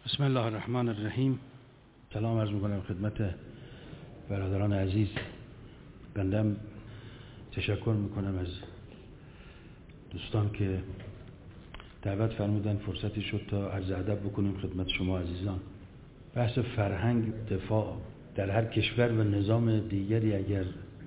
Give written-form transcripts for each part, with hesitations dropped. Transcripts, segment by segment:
بسم الله الرحمن الرحیم. سلام عرض میکنم خدمت برادران عزیز. بندم تشکر میکنم از دوستان که دعوت فرمودن، فرصتی شد تا عرض ادب بکنیم خدمت شما عزیزان. بحث فرهنگ دفاع در هر کشور و نظام دیگری اگر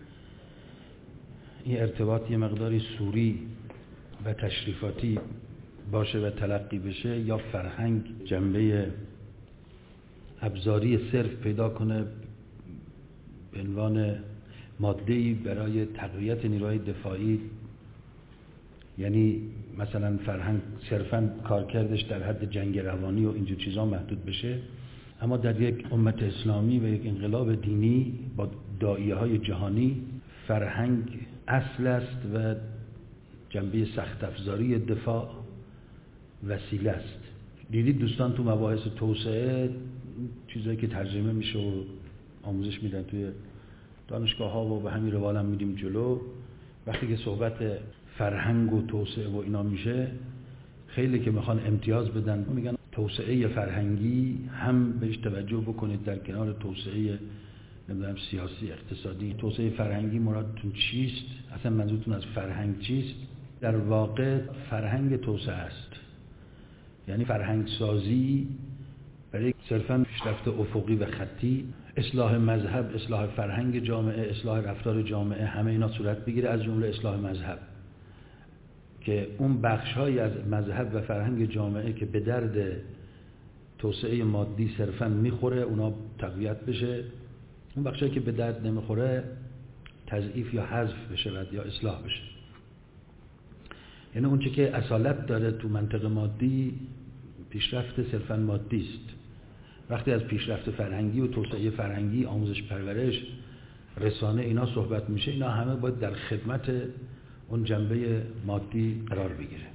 این ارتباط یه مقداری سوری و تشریفاتی باشه و تلقی بشه، یا فرهنگ جنبه ابزاری صرف پیدا کنه به عنوان ماده‌ای برای تقویت نیروهای دفاعی، یعنی مثلا فرهنگ صرفاً کارکردش در حد جنگ روانی و اینجور چیزا محدود بشه، اما در یک امت اسلامی و یک انقلاب دینی با داعیه‌های جهانی فرهنگ اصل است و جنبه سخت افزاری دفاع وسیله است. دیدید دوستان تو مباحث توسعه چیزایی که ترجمه میشه و آموزش میدن توی دانشگاه ها و به همین روال هم میریم جلو، وقتی که صحبت فرهنگ و توسعه و اینا میشه، خیلی که میخوان امتیاز بدن میگن توسعه فرهنگی هم بهش توجه بکنید در کنار توسعه نمیدونم سیاسی اقتصادی. توسعه فرهنگی مرادتون چیست؟ اصلا منظورتون از فرهنگ چیست؟ در واقع فرهنگ توسعه است، یعنی فرهنگ سازی برای صرفاً پیشرفت افقی و خطی، اصلاح مذهب، اصلاح فرهنگ جامعه، اصلاح رفتار جامعه، همه اینا صورت بگیره، از جمله اصلاح مذهب که اون بخش‌هایی از مذهب و فرهنگ جامعه که به درد توسعه مادی صرفاً میخوره اونا تقویت بشه، اون بخشایی که به درد نمیخوره تضعیف یا حذف بشه یا اصلاح بشه. یعنی اون چه که اصالت داره تو منطق مادی پیشرفت صرفاً مادی است. وقتی از پیشرفت فرهنگی و توسعه فرهنگی، آموزش پرورش، رسانه اینا صحبت میشه، اینا همه باید در خدمت اون جنبه مادی قرار بگیره.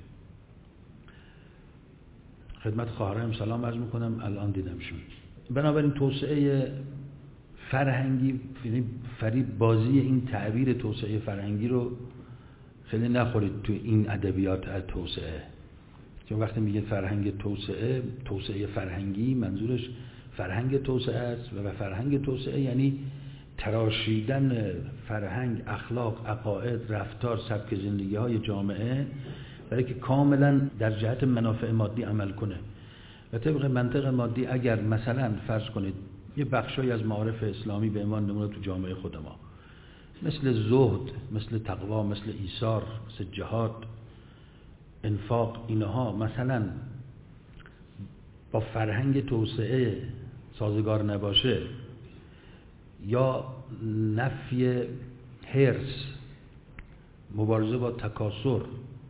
خدمت خواهرام سلام عرض میکنم، الان دیدمشون. بنابراین توسعه فرهنگی، فریب بازی این تعبیر توسعه فرهنگی رو خیلی نخورید تو این ادبیات از توسعه، چون وقتی میگه فرهنگ توسعه فرهنگی منظورش فرهنگ توسعه است و فرهنگ توسعه یعنی تراشیدن فرهنگ، اخلاق، عقاید، رفتار، سبک زندگی های جامعه برای که کاملا در جهت منافع مادی عمل کنه. و طبق منطق مادی اگر مثلا فرض کنید یه بخشای از معارف اسلامی به عنوان نمونه تو جامعه خود ما مثل زهد، مثل تقوا، مثل ایثار، مثل جهاد، انفاق، اینها مثلا با فرهنگ توسعه سازگار نباشه، یا نفی حرص، مبارزه با تکاسر،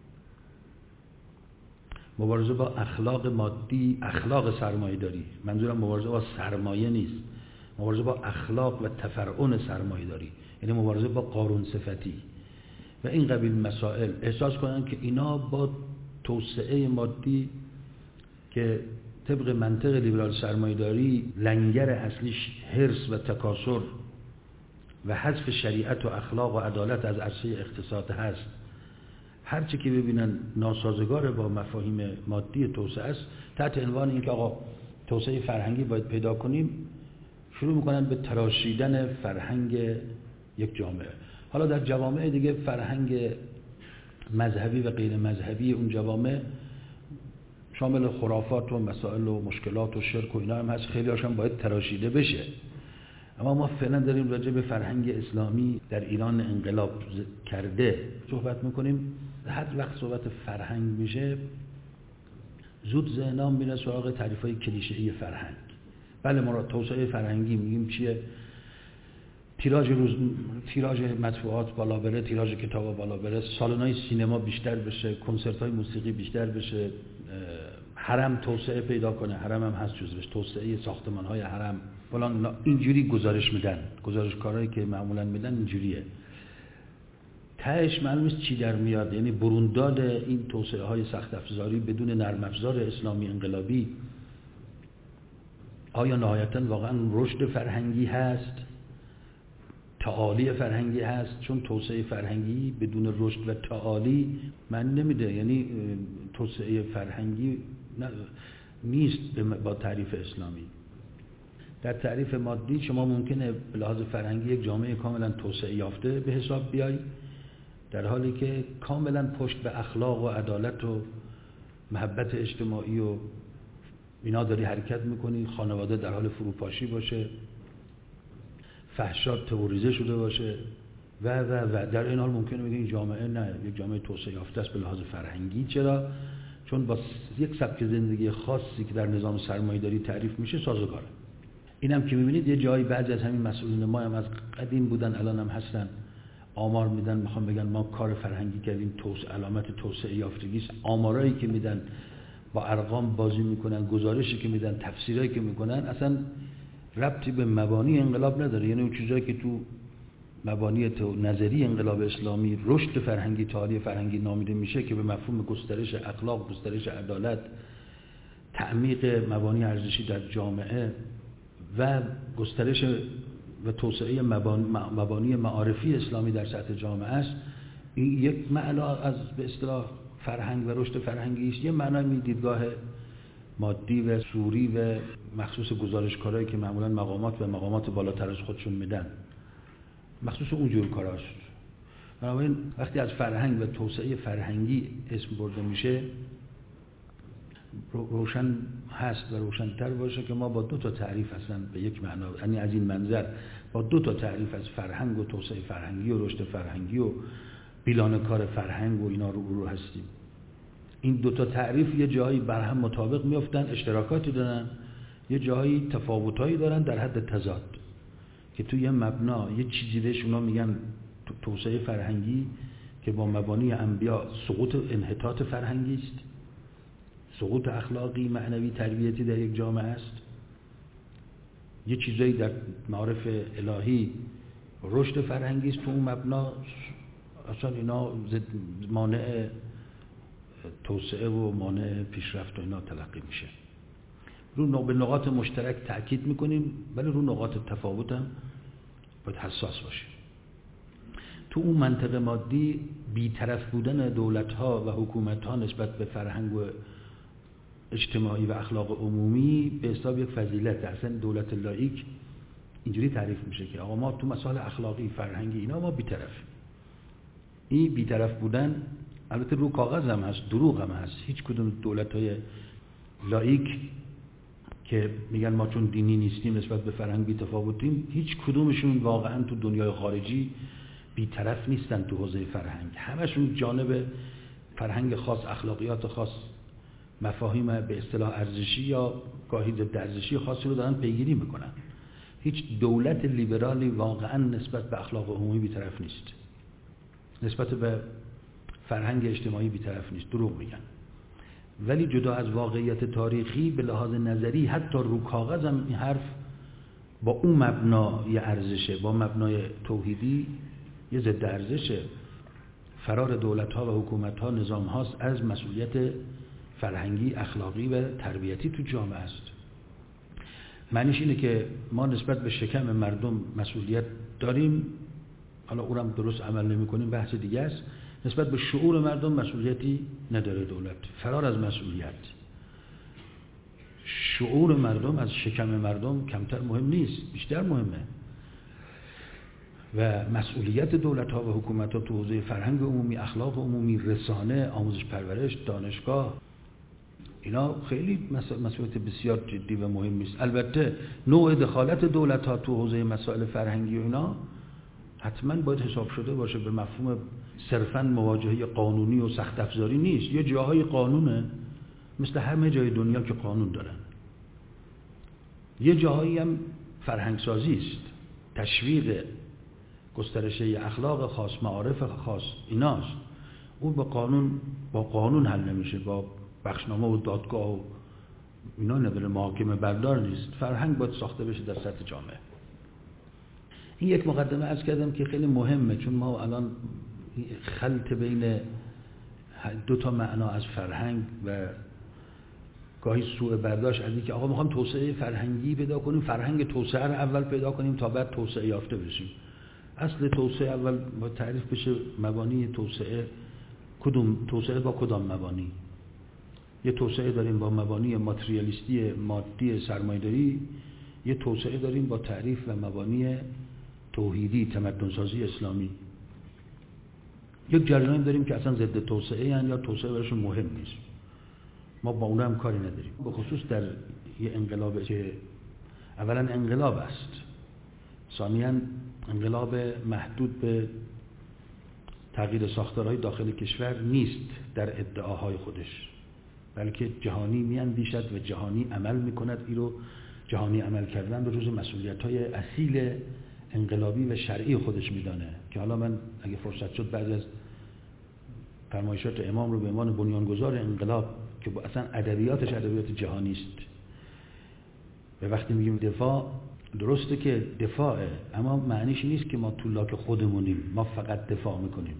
مبارزه با اخلاق مادی، اخلاق سرمایه داری، منظورم مبارزه با سرمایه نیست، مبارزه با اخلاق و تفرعن سرمایه داری، یعنی مبارزه با قارون صفتی و این قبیل مسائل، احساس کنن که اینا با توسعه مادی که طبق منطق لیبرال سرمایه‌داری لنگر اصلیش حرص و تکاسر و حذف شریعت و اخلاق و عدالت از عرصه اقتصاد هست، هرچی که ببینن ناسازگار با مفاهیم مادی توسعه است، تحت عنوان اینکه آقا توسعه فرهنگی باید پیدا کنیم، شروع میکنن به تراشیدن فرهنگ یک جامعه. حالا در جوامع دیگه فرهنگ مذهبی و غیر مذهبی اون جوامع شامل خرافات و مسائل و مشکلات و شرک و اینا هم هست، خیلی هاشون باید تراشیده بشه. اما ما فعلا داریم راجع به فرهنگ اسلامی در ایران انقلاب کرده صحبت میکنیم. هر وقت صحبت فرهنگ میشه زود ذهنم میره سراغ تعریفای کلیشه‌ای فرهنگ. بله مراد توسعه فرهنگی میگیم چیه؟ تیراژ مطبوعات بالا بره، تیراژ کتابا بالا بره، سالن‌های سینما بیشتر بشه، کنسرت‌های موسیقی بیشتر بشه، حرم توسعه پیدا کنه، حرم هم هست جزوش، توسعه ساختمان‌های حرم فلان، اینجوری گزارش میدن، گزارشکارایی که معمولا میدن اینجوریه. تهش معلوم نیست چی در میاد، یعنی برونداد این توسعه‌های سخت افزاری بدون نرم افزار اسلامی انقلابی آیا نهایتاً واقعاً رشد فرهنگی هست؟ تعالی فرهنگی هست؟ چون توسعه فرهنگی بدون رشد و تعالی من نمیده. یعنی توسعه فرهنگی نیست با تعریف اسلامی. در تعریف مادی شما ممکنه به لحاظ فرهنگی یک جامعه کاملا توسعه یافته به حساب بیای، در حالی که کاملا پشت به اخلاق و عدالت و محبت اجتماعی و اینا داری حرکت میکنی، خانواده در حال فروپاشی باشه، فحشا تئوریزه شده باشه و در این حال ممکنه بگه این جامعه نه، یک جامعه توسعه یافته است به لحاظ فرهنگی. چرا؟ چون با یک سبک زندگی خاصی که در نظام سرمایه‌داری تعریف میشه سازگاره. اینم که میبینید یه جایی بعضی از همین مسئولین ما هم از قدیم بودن، الان هم هستن، آمار میدن، میخوام بگن ما کار فرهنگی کردیم، علامت توسعه یافتگی است. آمارایی که میدن، با ارقام بازی میکنن، گزارشی که میدن، تفسیرایی که میکنن، اصلا ربطی به مبانی انقلاب نداره. یعنی اون چیزایی که تو مبانی نظری انقلاب اسلامی رشد فرهنگی، تعالی فرهنگی نامیده میشه که به مفهوم گسترش اخلاق، گسترش عدالت، تعمیق مبانی ارزشی در جامعه و گسترش و توسعه مبانی معارفی اسلامی در سطح جامعه است، این یک معنا از به اصطلاح فرهنگ و رشد فرهنگی است. یه معنای دیدگاه مادی و سوری و مخصوص گزارشکارایی که معمولا مقامات بالاتر از خودشون میدن، مخصوص اونجور کاراست. بنابراین وقتی از فرهنگ و توسعه فرهنگی اسم برده میشه، روشن هست و روشن‌تر باشه که ما با دو تا تعریف هستن به یک معنا، یعنی از این منظر با دو تا تعریف از فرهنگ و توسعه فرهنگی و رشد فرهنگی و بیلانه کار فرهنگ و اینا رو هستیم. این دو تا تعریف یه جایی بر هم مطابق میافتن، اشتراکاتی دارن، یه جایی تفاوتایی دارن در حد تضاد، که توی یه مبنا یه چیزی بهش اونا میگن توسعه فرهنگی که با مبانی انبیا سقوط انحطاط فرهنگی است، سقوط اخلاقی، معنوی، تربیتی در یک جامعه است. یه چیزایی در معارف الهی رشد فرهنگی است، تو اون مبنا اصلا اینا مانع توسعه و مانع پیشرفت و اینا تلقی میشه. به نقاط مشترک تأکید میکنیم، ولی رو نقاط تفاوت هم باید حساس باشیم. تو اون منطقه مادی بی‌طرف بودن دولت‌ها و حکومت‌ها نسبت به فرهنگ و اجتماعی و اخلاق عمومی به حساب یک فضیلت. اصلا دولت لاییک اینجوری تعریف میشه که آقا ما تو مسائل اخلاقی، فرهنگی اینا ما بی‌طرفیم. این بی‌طرف بودن البته رو کاغذ هم هست، دروغ هم هست. هیچ کدوم دولت‌های لاییک که میگن ما چون دینی نیستیم نسبت به فرهنگ بی‌تفاوتیم، هیچ کدومشون واقعا تو دنیای خارجی بی‌طرف نیستن تو حوزه فرهنگ. همشون جانب فرهنگ خاص، اخلاقیات خاص، مفاهیم به اصطلاح ارزشی یا گاهی ضد ارزشی خاصی رو دارن پیگیری میکنن. هیچ دولت لیبرالی واقعا نسبت به اخلاق عمومی بی‌طرف نیست، نسبت به فرهنگ اجتماعی بی‌طرف نیست، دروغ میگن. ولی جدا از واقعیت تاریخی به لحاظ نظری حتی رو کاغذ هم این حرف با اون مبنای ارزشه، با مبنای توحیدی یه ضد ارزشه. فرار دولت‌ها و حکومت‌ها، نظام‌هاست از مسئولیت فرهنگی، اخلاقی و تربیتی تو جامعه است. معنیش اینه که ما نسبت به شکم مردم مسئولیت داریم، حالا اونم درست عمل نمی‌کنیم بحث دیگه است. نسبت به شعور مردم مسئولیتی نداره دولت. فرار از مسئولیت. شعور مردم از شکم مردم کمتر مهم نیست، بیشتر مهمه. و مسئولیت دولت‌ها و حکومت‌ها تو حوزه فرهنگ عمومی، اخلاق عمومی، رسانه، آموزش پرورش، دانشگاه، اینا خیلی مسئولیت بسیار جدی و مهمی است. البته نوع دخالت دولت‌ها تو حوزه مسائل فرهنگی و اینا حتما باید حساب شده باشه، به مفهوم صرفاً مواجهه قانونی و سخت افزاری نیست. یه جاهای قانونه، مثل همه جای دنیا که قانون دارن. یه جاهایی هم فرهنگسازی است، تشویق گسترش اخلاق خاص، معارف خاص، ایناست. اون با قانون حل نمیشه، با بخشنامه و دادگاه و اینا نداره، محاکمه بردار نیست. فرهنگ باید ساخته بشه در سطح جامعه. این یک مقدمه عرض کردم که خیلی مهمه، چون ما الان خلط بین دو تا معنا از فرهنگ و گاهی سوء برداشت از اینکه آقا میخوام توسعه فرهنگی پیدا کنیم، فرهنگ توسعه رو اول پیدا کنیم تا بعد توسعه یافته بشیم. اصل توسعه اول با تعریف بشه، مبانی توسعه کدوم، توسعه با کدام مبانی؟ یه توسعه داریم با مبانی ماتریالیستی مادی سرمایه‌داری، یه توسعه داریم با تعریف و مبانی توحیدی تمدن‌سازی اسلامی. یک جریان داریم که اصلا ضد توسعه هستند یا توسعه براشون مهم نیست. ما با اونها هم کاری نداریم. به خصوص در یه انقلاب که اولا انقلاب است، ثانیاً انقلاب محدود به تغییر ساختارهای داخل کشور نیست در ادعاهای خودش، بلکه جهانی میاندیشد و جهانی عمل میکند. این رو جهانی عمل کردن به جز مسئولیت‌های اصیل انقلابی و شرعی خودش میدانه که حالا من اگه فرصت شد بعد از فرمایشات امام رو به عنوان بنیانگذار انقلاب که اصلا ادبیاتش ادبیات جهانی است و وقتی میگیم دفاع، درسته که دفاعه، اما معنیش نیست که ما تو لاک خودمونیم، ما فقط دفاع میکنیم.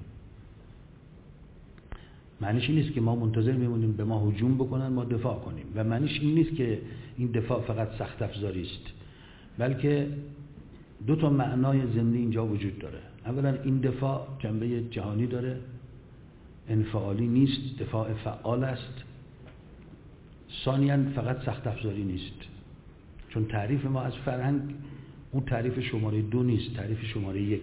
معنیش این نیست که ما منتظر میمونیم به ما هجوم بکنن ما دفاع کنیم، و معنیش این نیست که این دفاع فقط سخت افزاری است، بلکه دو تا معنای ضمنی اینجا وجود داره. اولا این دفاع جنبه جهانی داره، انفعالی نیست، دفاع فعال است. ثانیاً فقط سخت افزاری نیست، چون تعریف ما از فرهنگ اون تعریف شماره 2 نیست، تعریف شماره 1.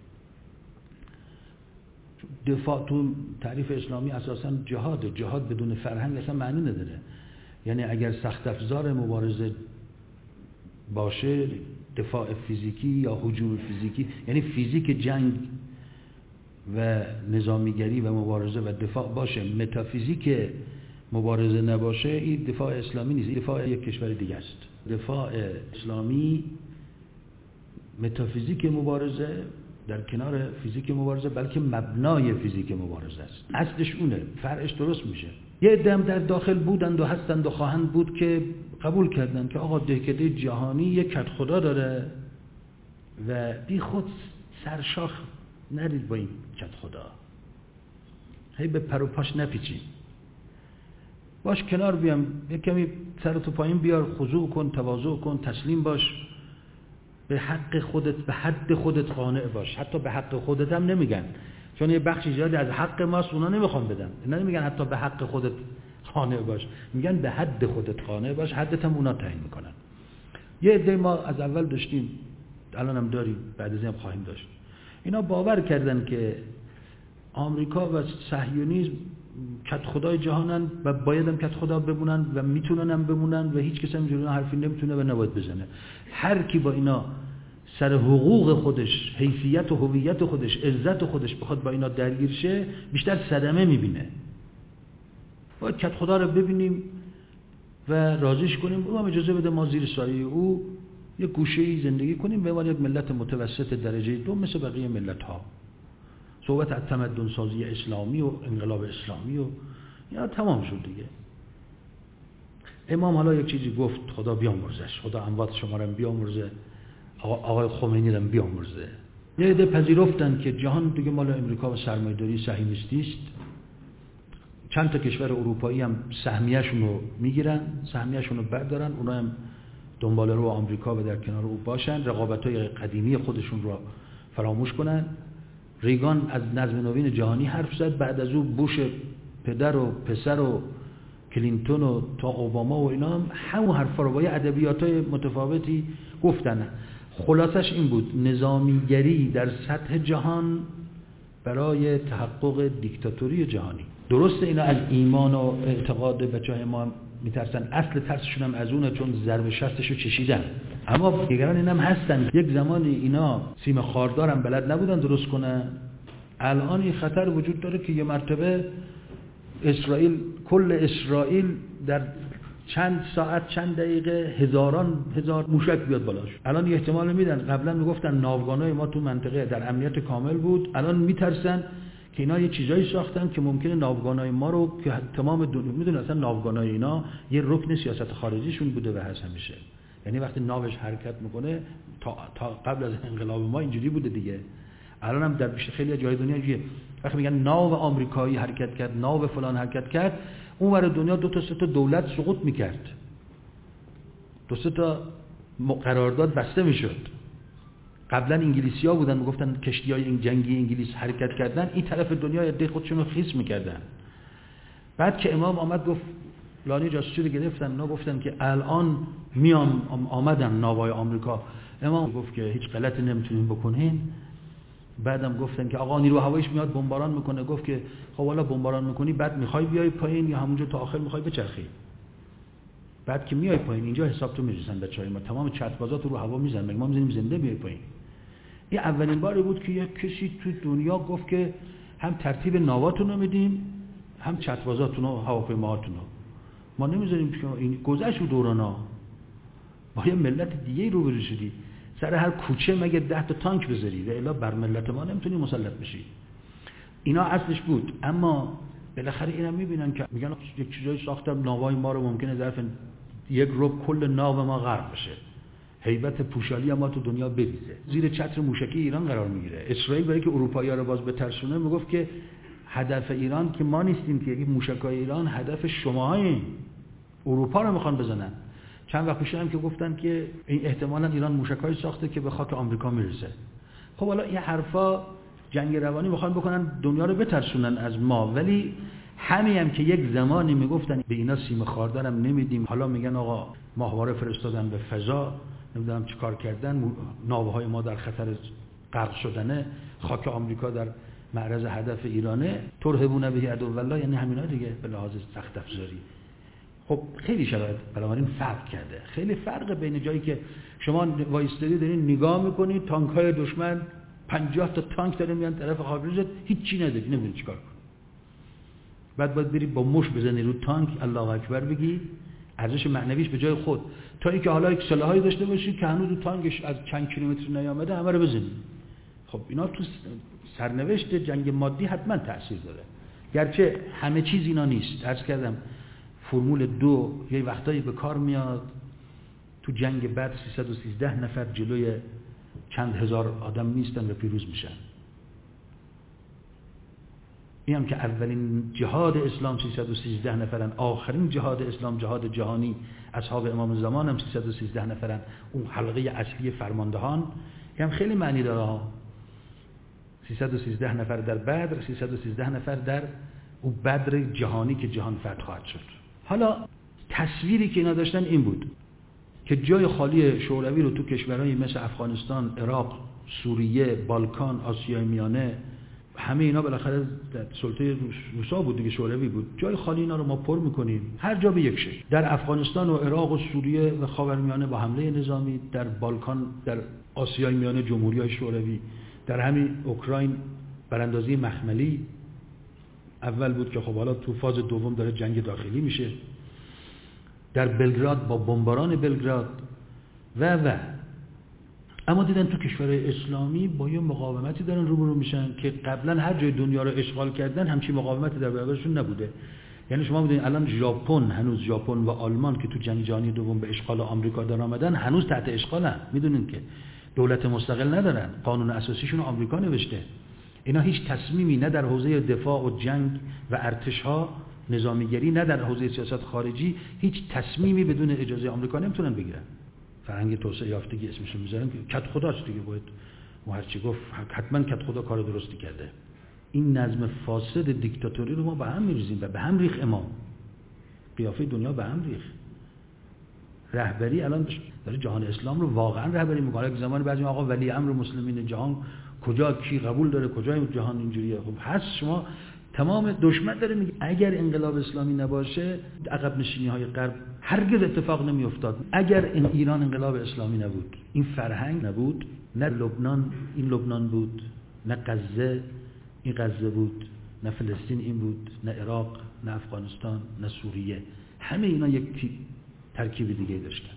دفاع تو تعریف اسلامی اساساً جهاد بدون فرهنگ اصلا معنی نداره. یعنی اگر سخت افزار مبارزه باشه، دفاع فیزیکی یا هجوم فیزیکی، یعنی فیزیک جنگ و نظامیگری و مبارزه و دفاع باشه، متافیزیک مبارزه نباشه، این دفاع اسلامی نیست، این دفاع یک کشور دیگه است. دفاع اسلامی متافیزیک مبارزه در کنار فیزیک مبارزه، بلکه مبنای فیزیک مبارزه است. اصلش اونه، فرعش درست میشه. یه عده هم در داخل بودند و هستند و خواهند بود که قبول کردند که آقا دهکده جهانی یک کد خدا داره و بی خود سرشاخ نرید با این کد خدا، هی به پر و پاش نپیچید، باش کنار بیام، یک کمی سرتو پایین بیار، خضوع کن، تواضع کن، تسلیم باش، به حق خودت، به حد خودت قانع باش. حتی به حق خودت هم نمیگن، چون یه بخشی زیادی از حق ماست اونا نمیخوان بدن، اینا نمیگن حتی به حق خودت قانع باش، میگن به حد خودت قانع باش، حدت هم اونا تعیین میکنن. یه عده ما از اول داشتیم، الان هم داریم، بعد از این هم خواهیم داشت. اینا باور کردن که آمریکا و صهیونیسم کد خدای جهانن و باید هم کد خدا بمونن و میتونن هم بمونن و هیچ کس هم جلوی حرفی نمیتونه و نباید بزنه. هر کی با اینا سر حقوق خودش، حیثیت و هویت خودش، عزت خودش بخواد با اینا درگیر شه، بیشتر صدمه میبینه. باید کد خدا رو ببینیم و راضیش کنیم، او هم اجازه بده ما زیر سایه او یک گوشه‌ای زندگی کنیم به عنوان یک ملت متوسط درجه 2 مثل بقیه ملت‌ها. صحبت از تمدن سازی اسلامی و انقلاب اسلامی و یا تمام شد دیگه. امام حالا یک چیزی گفت، خدا بیامرزش، خدا اموات شما رو بیامرزه، آقای خمینی رو بیامرزه. یه عده پذیرفتن که جهان دیگه مال امریکا و سرمایه‌داری صهیونیستی است. چند تا کشور اروپایی هم سهمیه‌شون رو میگیرن، سهمیه‌شون رو بردارن، اونا هم دنبال رو آمریکا و در کنار او باشن، رقابت‌های قدیمی خودشون رو فراموش کنن. ریگان از نظم نوین جهانی حرف زد، بعد از او بوش پدر و پسر و کلینتون و تا اوباما و اینا هم همون حرفا رو با یه ادبیات‌های متفاوتی گفتن. خلاصش این بود: نظامیگری در سطح جهان برای تحقق دیکتاتوری جهانی. درسته اینا از ایمان و اعتقاد بچه‌های ما هم میترسن، اصل ترسشون هم از اونه، چون ضرب شستشو چشیدن. اما دیگران اینم هستن، یک زمانی اینا سیم خاردار هم بلد نبودن درست کنن. الان این خطر وجود داره که یه مرتبه اسرائیل، کل اسرائیل در چند ساعت، چند دقیقه هزار موشک بیاد بالاش. الان یه احتمال میدن، قبلا میگفتن ناوگانای ما تو منطقه در امنیت کامل بود، الان میترسن که اینا یه چیزایی ساختن که ممکنه ناوگانای ما رو که تمام دنیا میدونه، اصلا ناوگانای اینا یه رکن سیاست خارجیشون بوده و هست همیشه. یعنی وقتی ناوش حرکت میکنه، تا قبل از انقلاب ما اینجوری بوده دیگه. الان هم در خیلی جای دنیا اینجوریه. وقتی میگن ناو آمریکایی حرکت کرد، ناو فلان حرکت کرد، اون ور دنیا 2 تا 3 تا دولت سقوط میکرد، 2 3 تا قرارداد بسته میشد. قبلا انگلیسی‌ها بودن میگفتن کشتی‌های این جنگی انگلیس حرکت کردن، این طرف دنیا عده خودشون رو خیس میکردن. بعد که امام آمد گفت لانی جاسوسی رو گرفتن، اونا گفتن که الان آمدن ناوهای آمریکا. امام گفت که هیچ غلطی نمیتونین بکنین. بعدم گفتن که آقا نیرو هواییش میاد بمباران میکنه. گفت که خب حالا بمباران میکنی بعد میخوای بیای پایین یا همونجا تا آخر میخوای بچرخی؟ بعد که میای پایین اینجا حساب تو میریزن بچهای ما، تمام چتربازات رو هوا میزنن، مگه ما میذاریم زنده بیای پایین؟ این اولین باری بود که یک کسی تو دنیا گفت که هم ترتیب ناواتون رو میدیم هم چتربازاتون و هواپیماهاتون رو ما نمیذاریم. که این گذشت و دورانا با یه ملت دیگه روبرو شدی، سر هر کوچه مگه 10 تا تانک بذاری و الا بر ملت ما نمیتونی مسلط بشی. اینا اصلش بود، اما بالاخره اینا میبینن که میگن یک چیزایی ساختم ناوهای ما رو ممکنه ظرف یک ربع کل ناو ما غرق بشه، هیبت پوشالی ما تو دنیا بریزه، زیر چتر موشکی ایران قرار میگیره. اسرائیل برای که اروپایی‌ها رو باز بترسونه میگفت که هدف ایران که ما نیستیم، که این موشکای ایران هدف شماهایین، اروپا رو میخوان بزنن. چند وقت پیش هم که گفتن که این احتمالاً ایران موشکای ساخته که به خاک آمریکا میرسه. خب حالا این حرفا جنگ روانی میخوان بکنن دنیا رو بترسونن از ما، ولی همین که یک زمانی میگفتن به اینا سیم خاردار هم نمیدیم، حالا میگن آقا ماهواره فرستادن به فضا، نمیدونم چیکار کردن، ناوهای ما در خطر غرق شدنه، خاک آمریکا در معرض هدف ایرانه، ترهبون به عدو الله، یعنی همینا دیگه به لحاظ سخت افزاری. خب خیلی شرایط بنابراین فرق کرده، خیلی فرق بین جایی که شما وایستادی دارین نگاه میکنید تانک‌های دشمن 50 تا تانک داره میان طرف خاکریزت، هیچی نداری، نمیدونی چیکار کنی. بعد باید بری با مش بزنی رو تانک الله اکبر بگی، ارزش معنویش به جای خود، تا اینکه حالا یک سلاحی داشته باشی که هنوز رو تانکش از چند کیلومتر نیامده همه رو بزنی. خب اینا تو سرنوشت جنگ مادی حتما تأثیر داره، گرچه همه چیز اینا نیست. عرض کردم فرمول 2 یه وقتایی به کار میاد، تو جنگ بعد 313 نفر جلوی چند هزار آدم میستن و پیروز میشن. این هم که اولین جهاد اسلام 313 نفرن، آخرین جهاد اسلام جهاد جهانی اصحاب امام زمان هم 313 نفرن، اون حلقه اصلی فرماندهان. این هم خیلی معنی داره، 313 نفر در بدر، 313 نفر در اون بدر جهانی که جهان فتح خواهد شد. حالا تصویری که اینا داشتن این بود که جای خالی شوروی رو تو کشورهای مثل افغانستان، عراق، سوریه، بالکان، آسیای میانه، همه اینا بالاخره سلطه روسا بود دیگه، شوروی بود، جای خالی اینا رو ما پر میکنیم هر جا به یک شکل. در افغانستان و عراق و سوریه و خاورمیانه با حمله نظامی، در بالکان، در آسیای میانه جمهوری‌های شوروی، در همین اوکراین براندازی مخملی اول بود که خب حالا تو فاز دوم داره جنگ داخلی میشه، در بلگراد با بمباران بلگراد و اما دیدن تو کشورهای اسلامی با یه مقاومتی دارن روبرو میشن که قبلا هر جای دنیا رو اشغال کردن همچین مقاومتی در برابرشون نبوده. یعنی شما میدونید الان ژاپن، هنوز ژاپن و آلمان که تو جنگ جهانی دوم به اشغال آمریکا در آمدن هنوز تحت اشغالن. میدونید که دولت مستقل ندارن، قانون اساسیشون رو آمریکا نوشته. اینا هیچ تصمیمی نه در حوزه دفاع و جنگ و ارتش‌ها نظامیگری، نه در حوزه سیاست خارجی، هیچ تصمیمی بدون اجازه آمریکا نمیتونن بگیرن. فرهنگ توسعه یافتگی اسمش رو میذارن که کت خداست دیگه، باید ما هر چی گفت حتما کت خدا کار درستی کرده. این نظم فاسد دیکتاتوری رو ما به هم میریزیم و به هم ریخ امام، قیافه دنیا به هم ریخ. رهبری الان داره جهان اسلام رو واقعا رهبری میکنه. یک زمانی بعضی آقا ولی امر مسلمین جهان کجا کی قبول داره، کجای جهان اینجوریه. خب هست شما تمام دشمن داره میگه اگر انقلاب اسلامی نباشه عقب نشینی های غرب هرگز اتفاق نمی افتاد. اگر این ایران انقلاب اسلامی نبود، این فرهنگ نبود، نه لبنان این لبنان بود، نه غزه این غزه بود، نه فلسطین این بود، نه عراق، نه افغانستان، نه سوریه، همه اینا یک ترکیب دیگه داشتن.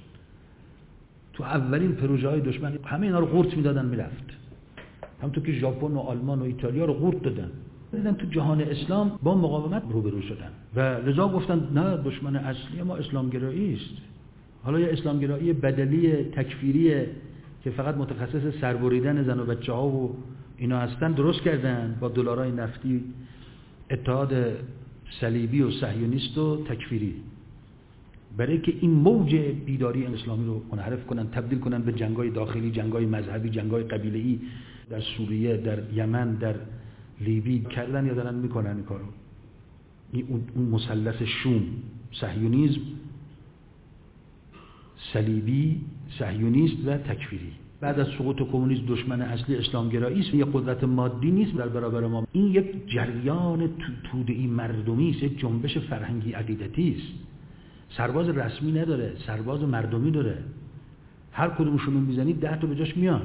تو اولین پروژه های دشمن همه اینا رو قورت میدادن میرفت. همونطور که ژاپن و آلمان و ایتالیا رو قورت دادن، دیدن تو جهان اسلام با مقاومت روبرو شدن و لذا گفتن نه دشمن اصلی ما اسلامگرایی است. حالا یه اسلامگرایی بدلی تکفیری که فقط متخصص سربریدن زن و بچه‌ها و اینا هستن درست کردن با دلارای نفتی، اتحاد صلیبی و صهیونیست و تکفیری، برای که این موج بیداری اسلامی رو منحرف کنن، تبدیل کنن به جنگ‌های داخلی، جنگ‌های مذهبی، جنگ‌های قبیله‌ای. در سوریه، در یمن، در لیبی کردن یا دارن میکنن این کارو. اون مثلث شوم صهیونیسم صلیبی، صهیونیست و تکفیری. بعد از سقوط کمونیسم دشمن اصلی اسلامگرایی است، یک قدرت مادی نیست در برابر ما. این یک جریان توده‌ای مردمی است، یک جنبش فرهنگی عقیدتی است. سرباز رسمی نداره، سرباز مردمی داره. هر کدومشون رو میزنید 10 تا به جاش میان.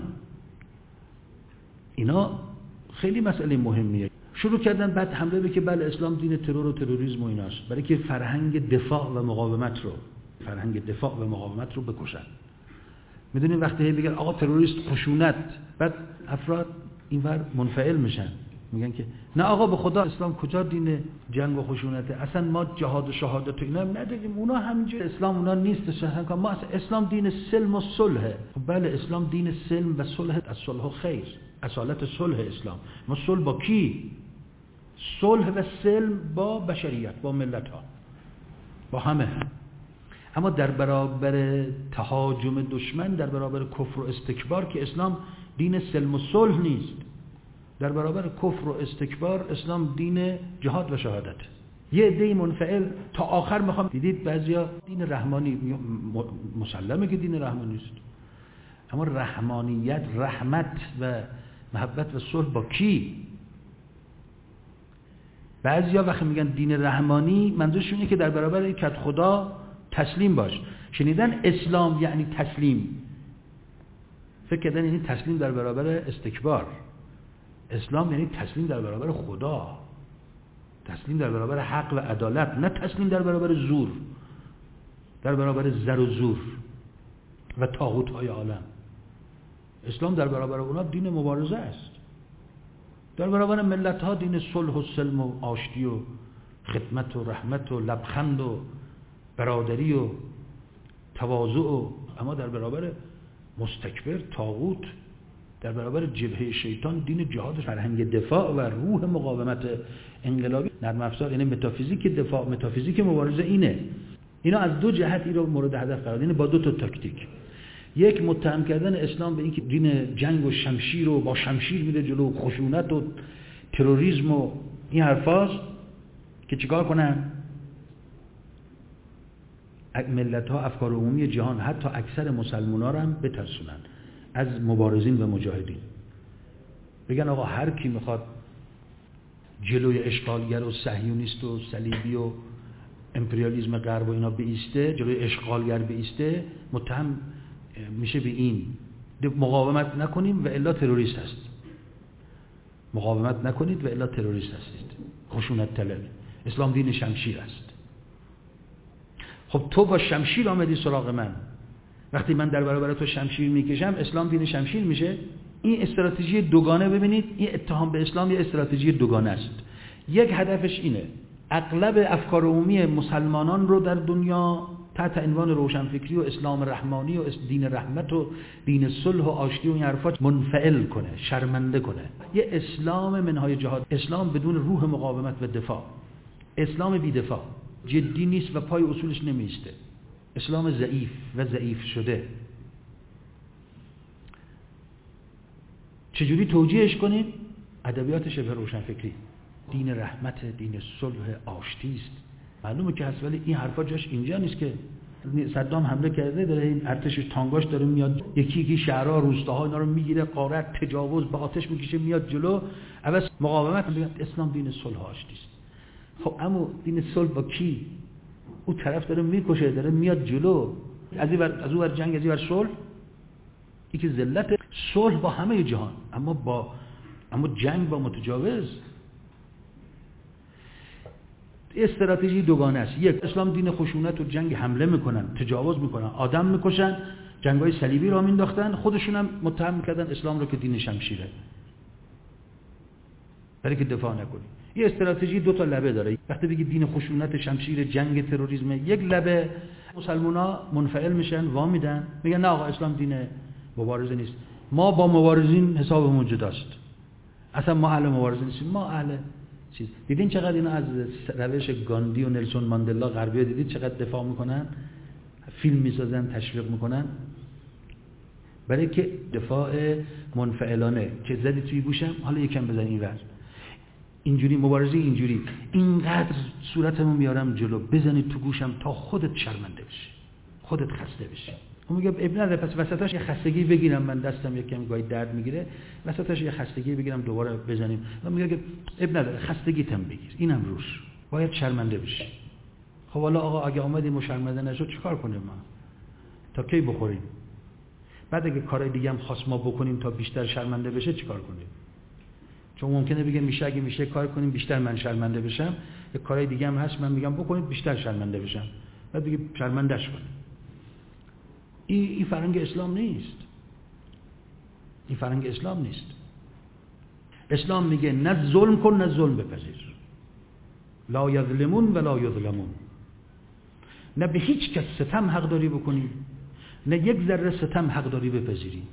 اینا خیلی مسئله مهمیه. شروع کردن بعد حمله به که بله اسلام دین ترور و تروریسم و ایناست، برای که فرهنگ دفاع و مقاومت رو بکشن. میدونید وقتی بگن آقا تروریست خشونت، بعد افراد اینور منفعل میشن، میگن که نه آقا به خدا اسلام کجا دین جنگ و خشونته، اصلا ما جهاد و شهادت و اینا هم نداریم، اونا همینجور اسلام اونا نیست، ما اسلام دین سلم و صلحه. بله اسلام دین سلم و صلح، از صلح و خیر، اصالت صلح اسلام. ما صلح با کی؟ صلح و سلم با بشریت، با ملت ها، با همه. اما در برابر تهاجم دشمن، در برابر کفر و استکبار که اسلام دین سلم و صلح نیست، در برابر کفر و استکبار اسلام دین جهاد و شهادت. یه عده منفعل تا آخر میخوام، دیدید بعضیا دین رحمانی، مسلمه که دین رحمانی است، اما رحمانیت، رحمت و محبت و صلح با کی؟ بعضیا وقتی میگن دین رحمانی منظورشون اینه که در برابر کت خدا تسلیم باش. شنیدن اسلام یعنی تسلیم، فکر کردن یعنی تسلیم در برابر استکبار. اسلام یعنی تسلیم در برابر خدا، تسلیم در برابر حق و عدالت، نه تسلیم در برابر زور، در برابر زر و زور و طاغوت‌های عالم. اسلام در برابر اونا دین مبارزه است، در برابر ملت‌ها دین صلح و سلم و آشتی و خدمت و رحمت و لبخند و برادری و تواضع و، اما در برابر مستکبر، طاغوت، در برابر جبهه شیطان دین جهاد، فرهنگ دفاع و روح مقاومت انقلابی، نرم افزار، یعنی متافیزیک دفاع، متافیزیک مبارزه. اینا از دو جهت این رو مورد هدف قرار دادن، با دو تا تاکتیک. یک، متهم کردن اسلام به اینکه دین جنگ و شمشیر و با شمشیر میره جلو، خشونت و تروریسم و این حرفاست که چیکار کنن؟ ملت‌ها، افکار عمومی جهان، حتی اکثر مسلمان‌ها رو هم بترسونن از مبارزین و مجاهدین. بگن آقا هر کی میخواد جلوی اشغالگر و صهیونیست و صلیبی و امپریالیسم غرب و اینا بیسته، جلوی اشغالگر بیسته، متهم میشه به این. مقاومت نکنیم و الا تروریست هست. مقاومت نکنید و الا تروریست هستید، خشونت طلب. اسلام دین شمشیر است. خب تو با شمشیر آمدی سراغ من، وقتی من در برابر تو شمشیر میکشم اسلام دین شمشیر میشه. این استراتژی دوگانه، ببینید این اتهام به اسلام یه استراتژی دوگانه است. یک هدفش اینه اغلب افکار عمومی مسلمانان رو در دنیا تحت عنوان روشنفکری و اسلام رحمانی و دین رحمت و دین صلح و آشتی و این حرفات منفعل کنه، شرمنده کنه. یه اسلام منهای جهاد، اسلام بدون روح مقاومت و دفاع، اسلام بی دفاع، جدی نیست و پای اصولش نمیسته، اسلام ضعیف و ضعیف شده. چجوری توجیهش کنیم؟ ادبیات شبه روشنفکری. دین رحمت، دین صلح، آشتی است. معلومه که هست، ولی این حرفا جاش اینجا نیست. که صدام حمله کرده، داره این ارتش تانگاش داره میاد، یکی شهرها، روستاها اینا رو میگیره، غارت، تجاوز، با آتش میکشه میاد جلو. عوض مقاومت میگه اسلام دین صلح و آشتی است. خب اما دین صلح با کی؟ اون طرف داره میکشه، داره میاد جلو، از اون ور جنگ، از این ور صلح. یکی ذلت صلح با همه جهان، اما جنگ با متجاوز. استراتژی دوگانه است. یک، اسلام دین خشونت و جنگ، حمله میکنن، تجاوز میکنن، آدم میکشن، جنگ‌های صلیبی را مینداختن، خودشون هم متهم میکردن اسلام رو که دین شمشیره، برای که دفاع نکنی. یه استراتژی دو تا لبه داره. وقتی بگی دین خشونت، شمشیر، جنگ، تروریسم، یک لبه مسلمونا منفعل میشن، وا میدن، میگن نه آقا اسلام دین مبارزه نیست، ما با مبارزین حسابمون جداست، اصلا ما اهل مبارزه نیستیم، ما اهل چیز. دیدین چقدر اینا از روش گاندی و نلسون ماندلا غربی‌ها دیدید چقدر دفاع میکنن، فیلم میسازن، تشویق میکنن، برای که دفاع منفعلانه که زدی توی گوشم، حالا یکم بزن اینور. اینجوری مبارزه اینجوری اینقدر صورتمو میارم جلو بزنید تو گوشم تا خودت شرمنده بشی، خودت خسته بشی. اون میگه اب نداره، پس وسطش یه خستگی بگیرم، من دستم یکم گاهی درد میگیره، وسطش یه خستگی بگیرم دوباره بزنیم. اون میگه اب نداره خستگیتم بگیر، اینم روش باید شرمنده بشی. خب حالا آقا اگه اومدیم و شرمنده نشد چیکار کنیم ما؟ تا کی بخوریم؟ بعد اگه کارهای دیگه هم خاص ما بکنیم تا بیشتر شرمنده بشه چیکار کنیم؟ چون ممکنه بگه میشه اگه میشه کار کنیم بیشتر من شرمنده بشم، یه کارهای دیگه هم هست من میگم بکنید بیشتر شرمنده بشم، بعد دیگه شرمندهش کنیم. این فرهنگ اسلام نیست. این فرهنگ اسلام نیست. اسلام میگه نه ظلم کن نه ظلم بپذیر. لا یظلمون ولا یظلمون. نه به هیچ کس ستم حق داری بکنی، نه یک ذره ستم حق داری بپذیری.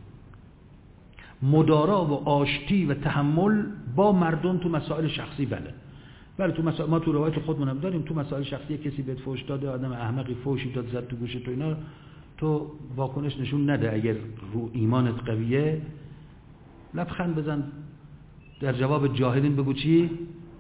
مدارا و آشتی و تحمل با مردم تو مسائل شخصی بله تو مسائل ما تو روایت خودمون هم داریم، تو مسائل شخصی کسی بهت فحش داده، آدم احمقی فحشی داد زد تو گوشت تو اینا، تو واکنش نشون نده. اگر رو ایمانت قویه لبخند بزن، در جواب جاهلین بگو چی؟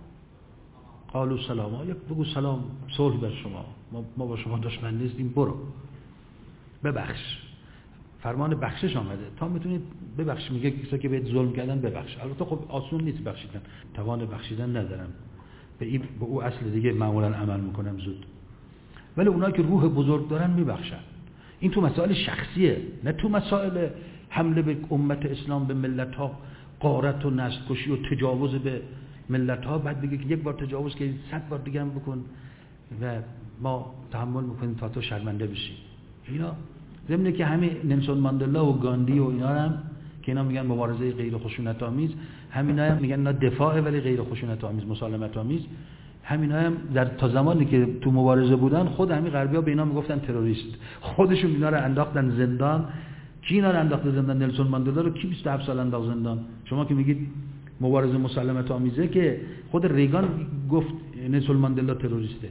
قالوا سلام، بگو سلام، صلح بر شما، ما با شما دشمن نیستیم، برو ببخش. فرمان بخشش آمده تا میتونید ببخش. میگه کسایی که بهت ظلم کردن ببخش. البته خب آسون نیست بخشیدن، توان بخشیدن ندارم، به او اصل دیگه معمولا عمل میکنم زود، ولی اونایی که روح بزرگ دارن میبخشن. این تو مسائل شخصیه، نه تو مسائل حمله به امت اسلام، به ملت ها، غارت و نسل کشی و تجاوز به ملت ها. بعد بگه که یک بار تجاوز که 100 بار دیگه هم بکن و ما تحمل میکنیم تا تو شرمنده بشی. اینا ضمن که همین نلسون ماندلا و گاندی و اینا هم که اینا میگن مبارزه غیر خشونت آمیز، همینا هم میگن اینا دفاع ولی غیر خشونت آمیز، مسالمت آمیز. همینا هم در تا زمانی که تو مبارزه بودن خود همین غربی‌ها به اینا میگفتن تروریست. خودشون اینا رو انداختن زندان. کی اینا رو انداخت زندان؟ نلسون ماندلا رو کی 27 سال انداخت زندان؟ شما که میگید مبارزه مسالمت آمیزه، که خود ریگان گفت نلسون ماندلا تروریسته.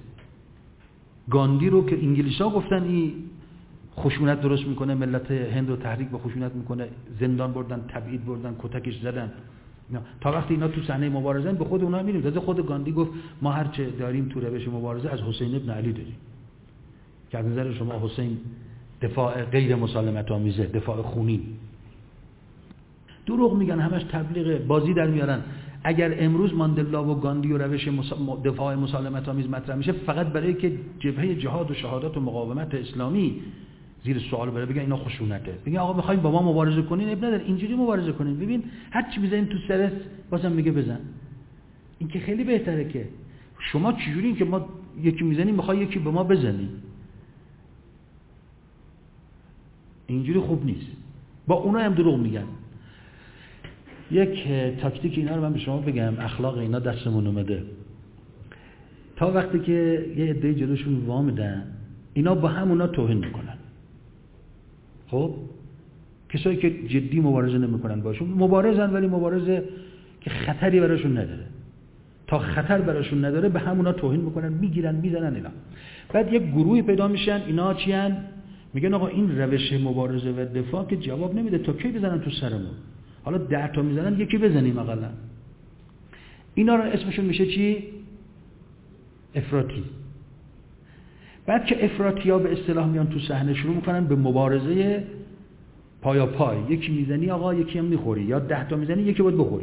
گاندی رو که انگلیس‌ها گفتن این خشونت درست میکنه، ملت هند رو تحریک به خشونت میکنه، زندان بردن، تبعید بردن، کتکش زدن. تا وقتی اینا تو صحنه مبارزه به خود اونها میریم. تازه خود گاندی گفت ما هرچه داریم تو روش مبارزه از حسین ابن علی داریم، که از نظر شما حسین دفاع غیر مسالمت آمیزه، دفاع خونی. دروغ میگن، همش تبلیغ، بازی در میارن. اگر امروز ماندلا و گاندی و روش دفاع مسالمت آمیز مطرح میشه، فقط برای که جبهه جهاد و شهادت و مقاومت اسلامی زیر سوال بره، بگن اینا خشونته. بگن آقا میخواین با ما مبارزه کنین، اب نداره اینجوری مبارزه کنین. ببین هر چی بزنین تو سرت بازم میگه بزن. این که خیلی بهتره. که شما چجوری که ما یکی میزنیم میخوای یکی به ما بزنی؟ اینجوری خوب نیست. با اونا هم دروغ میگن. یک تاکتیک اینا رو من به شما بگم، اخلاق اینا دستمون اومده. تا وقتی که یه عده جلوشون وا میدن، اینا با همونا توهین میکنن. خب کسایی که جدی مبارزه نمیکنن باشون مبارزن، ولی مبارزه که خطری براشون نداره. تا خطر براشون نداره به همونا توهین میکنن، میگیرن، میزنن اینا. بعد یک گروهی پیدا میشن، اینا چی ان؟ میگن آقا این روش مبارزه و دفاع که جواب نمیده، تا کی بزنن تو سرمون؟ حالا 10 تا میزنن، یکی بزنیم اقلا. اینا رو اسمشون میشه چی؟ افراطی. بعد که افراطی‌ها به اصطلاح میان تو صحنه، شروع میکنن به مبارزه پایا پای. یکی میزنی آقا یکی هم میخوری، یا 10 تا میزنی یکی باید بخوری.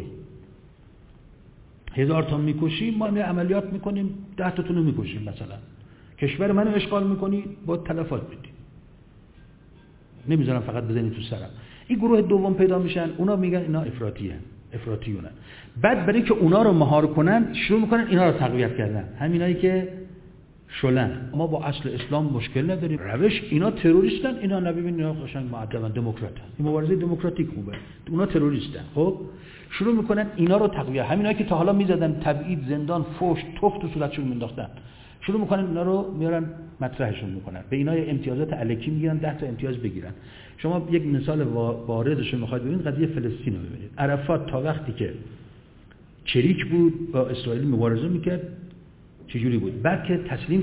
1000 تا میکشی، ما عملیات میکنیم 10 تاتون رو میکشیم. مثلا کشور منو اشغال میکنی، باید تلفات بدی. نمیذارم فقط بزنی تو سرم. این گروه دوم پیدا میشن، اونا میگن اینا افراطیونن. بعد برای که اونا رو مهار کنن، شروع میکنن اینا رو تقویت کردن. همینایی که شلن. ما با اصل اسلام مشکل نداریم، روش اینا تروریستن، اینا نبیبین اینا قشنگ مؤدبن، دموکراتن. این مبارزه دموکراتیک خوبه، اونا تروریستن. خب شروع میکنن اینا رو تقویت. همینایی که تا حالا میزدن تبعید، زندان، فحش، توف تو صورتشون مینداختن، شروع میکنن اینا رو میارن مطرحشون میکنن. به اینا امتیازات الکی میگیرن، 10 تا امتیاز بگیرن. شما یک مثال واردش رو میخواید ببینید، قضیه فلسطین رو ببینید. عرفات تا وقتی که چریک بود با اسرائیل مبارزه میکرد چجوری بود؟ بعد که تسلیم